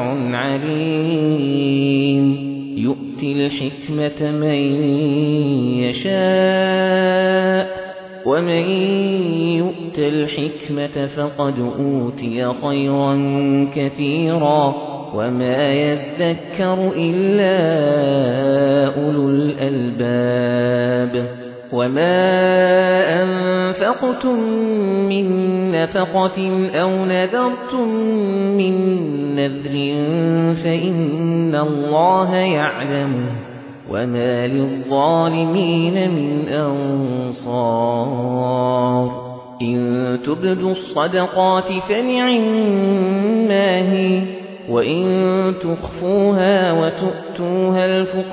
عليم يؤتي الحكمة من يشاء ومن يؤت الحكمة فقد أوتي خيرا كثيرا وما يذكر إلا أولو الألباب وما أنفقتم من نفقة أو نذرتم من نذر فإن الله يعلمه وما للظالمين من أنصار إن تبدوا الصدقات فنعما هي وإن تخفوها وتؤتوها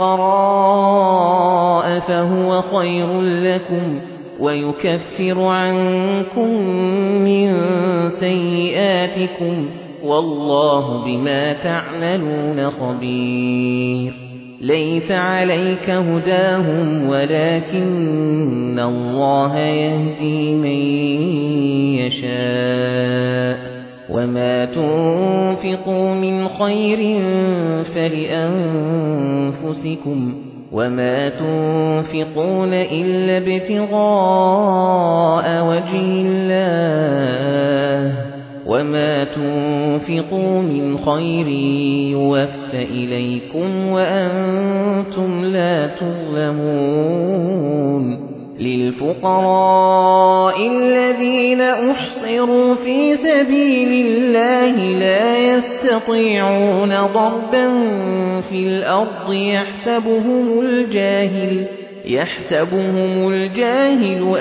الفقراء فهو خير لكم ويكفر عنكم من سيئاتكم والله بما تعملون خبير ليس عليك هداهم ولكن الله يهدي من يشاء وما تنفقوا من خير فلأنفسكم وما تنفقون إلا ابتغاء وجه الله وما تنفقوا من خير يوفى إليكم وأنتم لا تظلمون للفقراء الذين أحصروا في سبيل الله لا يستطيعون ضربا في الأرض يحسبهم الجاهل يحسبهم الجاهل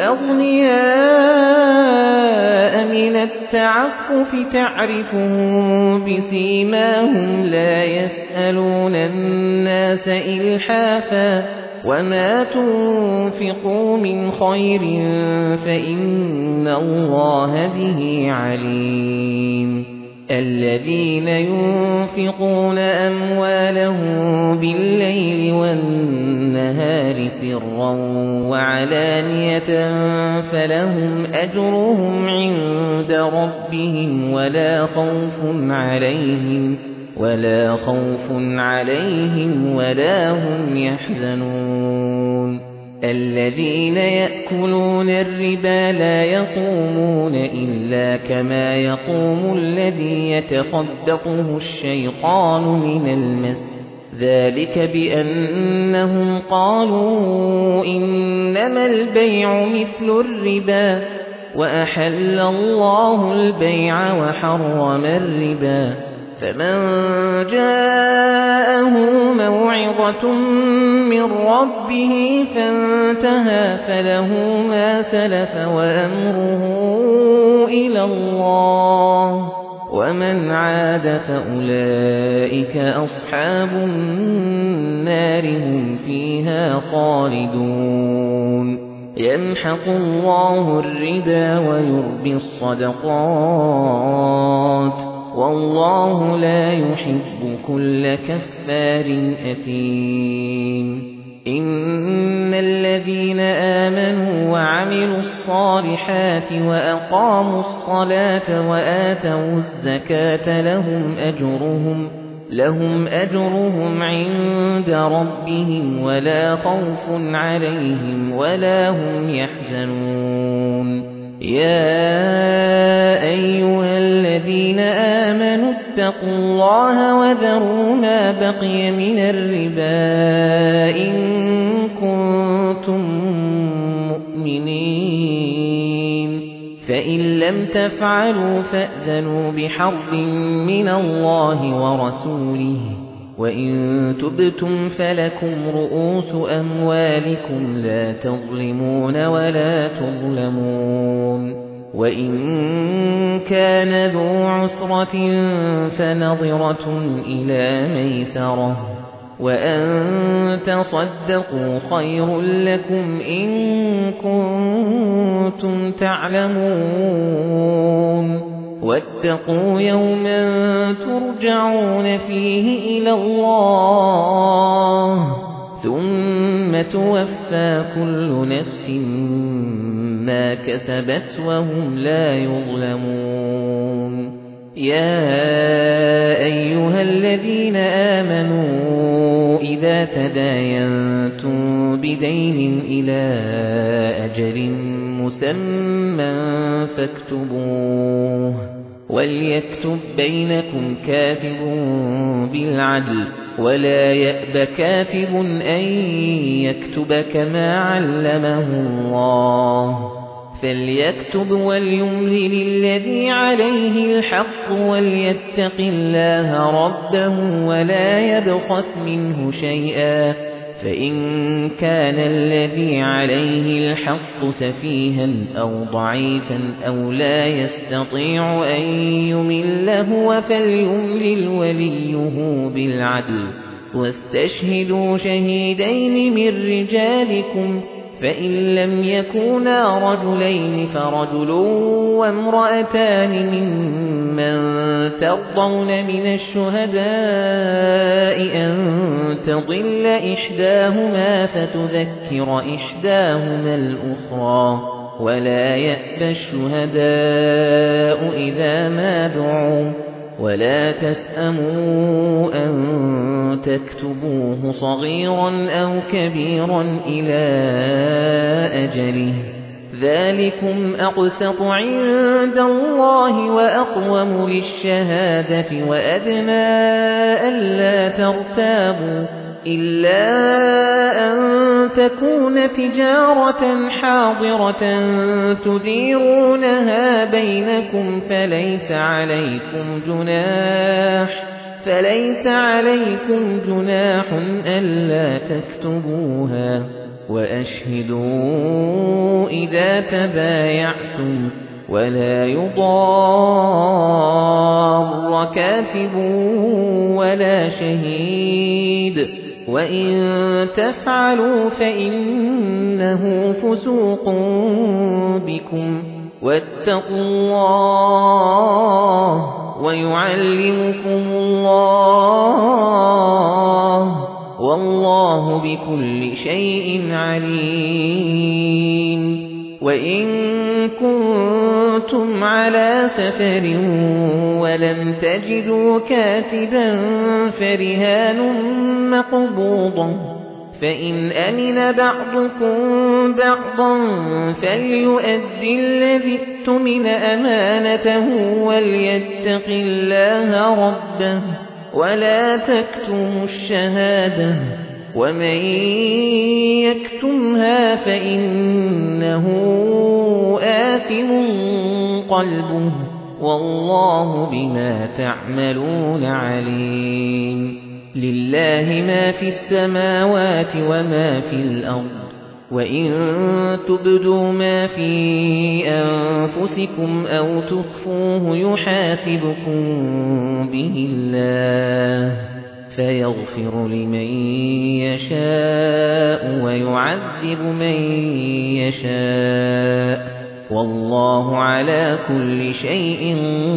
أغنياء من التعفف تعرفهم بسيماهم لا يسألون الناس إلحافا وما تنفقوا من خير فإن الله به عليم الذين ينفقون أموالهم بالليل والنهار سرا وعلانية فلهم أجرهم عند ربهم ولا خوف عليهم ولا خوف عليهم ولا هم يحزنون الذين يأكلون الربا لا يقومون إلا كما يقوم الذي يتخبطه الشيطان من المس ذلك بأنهم قالوا إنما البيع مثل الربا وأحل الله البيع وحرم الربا فمن جاءه موعظة من ربه فانتهى فله ما سلف وأمره إلى الله ومن عاد فأولئك أصحاب النار هم فيها خالدون يمحق الله الربا ويربي الصدقات والله لا يحب كل كفار أثيم إن الذين آمنوا وعملوا الصالحات وأقاموا الصلاة وآتوا الزكاة لهم أجرهم لهم أجرهم عند ربهم ولا خوف عليهم ولا هم يحزنون يا أيها الذين آمنوا اتقوا الله وذروا ما بقي من الربا إن كنتم مؤمنين فإن لم تفعلوا فأذنوا بحرب من الله ورسوله وإن تبتم فلكم رؤوس أموالكم لا تظلمون ولا تظلمون وإن كان ذو عسرة فنظرة إلى ميسرة وأن تصدقوا خير لكم إن كنتم تعلمون واتقوا يوما ترجعون فيه إلى الله ثم توفى كل نفس ما كسبت وهم لا يظلمون يا أيها الذين آمنوا إذا تداينتم بدين إلى أجل مسمى فاكتبوه وليكتب بينكم كاتب بالعدل ولا يأب كاتب أن يكتب كما علمه الله فليكتب وليملل الذي عليه الحق وليتق الله ربه ولا يبخس منه شيئا فإن كان الذي عليه الحق سفيها أو ضعيفا أو لا يستطيع أن يمل هو فليملل وليه بالعدل واستشهدوا شهيدين من رجالكم فإن لم يكونا رجلين فرجل وامرأتان ممن ترضون من الشهداء أن تضل إحداهما فتذكر إحداهما الأخرى ولا يأبى الشهداء إذا ما دعوا ولا تسأموا أن تكتبوه صغيرا أو كبيرا إلى أجله ذلكم أقسط عند الله وأقوم للشهادة وأدنى ألا ترتابوا إلا أن تكون تجارة حاضرة تديرونها بينكم فليس عليكم جناح فليس عليكم جناح ألا تكتبوها وأشهدوا إذا تبايعتم ولا يضار كاتب ولا شهيد وإن تفعلوا فإنه فسوق بكم واتقوا الله ويعلمكم الله والله بكل شيء عليم وإن كنتم على سفر ولم تجدوا كاتبا فرهان مقبوضة فإن أمن بعضكم بعضا فليؤدي الذي اؤتمن أمانته وليتق الله ربه ولا تكتموا الشهادة ومن يكتمها فإنه آثم قلبه والله بما تعملون عليم لله ما في السماوات وما في الأرض وإن تبدوا ما في أنفسكم أو تخفوه يحاسبكم به الله فيغفر لمن يشاء ويعذب من يشاء والله على كل شيء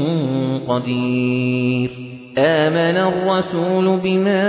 قدير آمن الرسول بما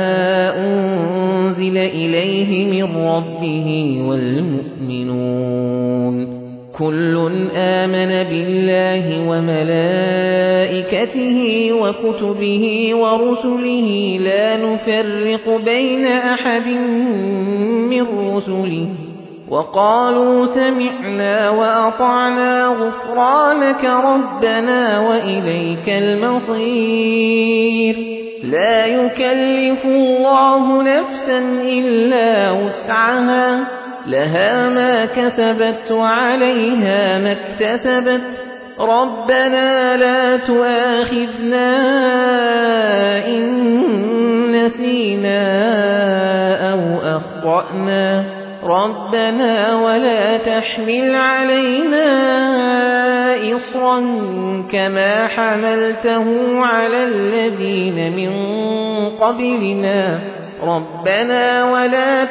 أنزل إليه من ربه والمؤمنون كل آمن بالله وملائكته وكتبه ورسله لا نفرق بين أحد من رسله وقالوا سمعنا وأطعنا غفرانك ربنا وإليك المصير لا يكلف الله نفسا إلا وسعها لها ما كسبت وعليها ما اكتسبت ربنا لا تؤاخذنا إن نسينا أو أخطأنا ربنا ولا تحمل علينا إصرا كما حملته على الذين من قبلنا ربنا ولا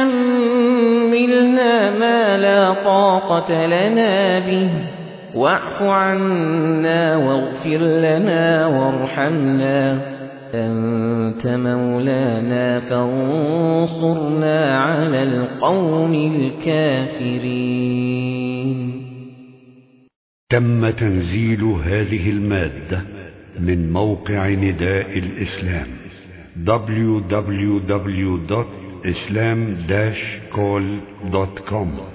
تحملنا ما لا طاقة لنا به واعف عنا واغفر لنا وارحمنا أنت مولانا فانصرنا على القوم الكافرين. تم تنزيل هذه المادة من موقع نداء الإسلام دبليو دبليو دبليو دوت إسلام داش كول دوت كوم.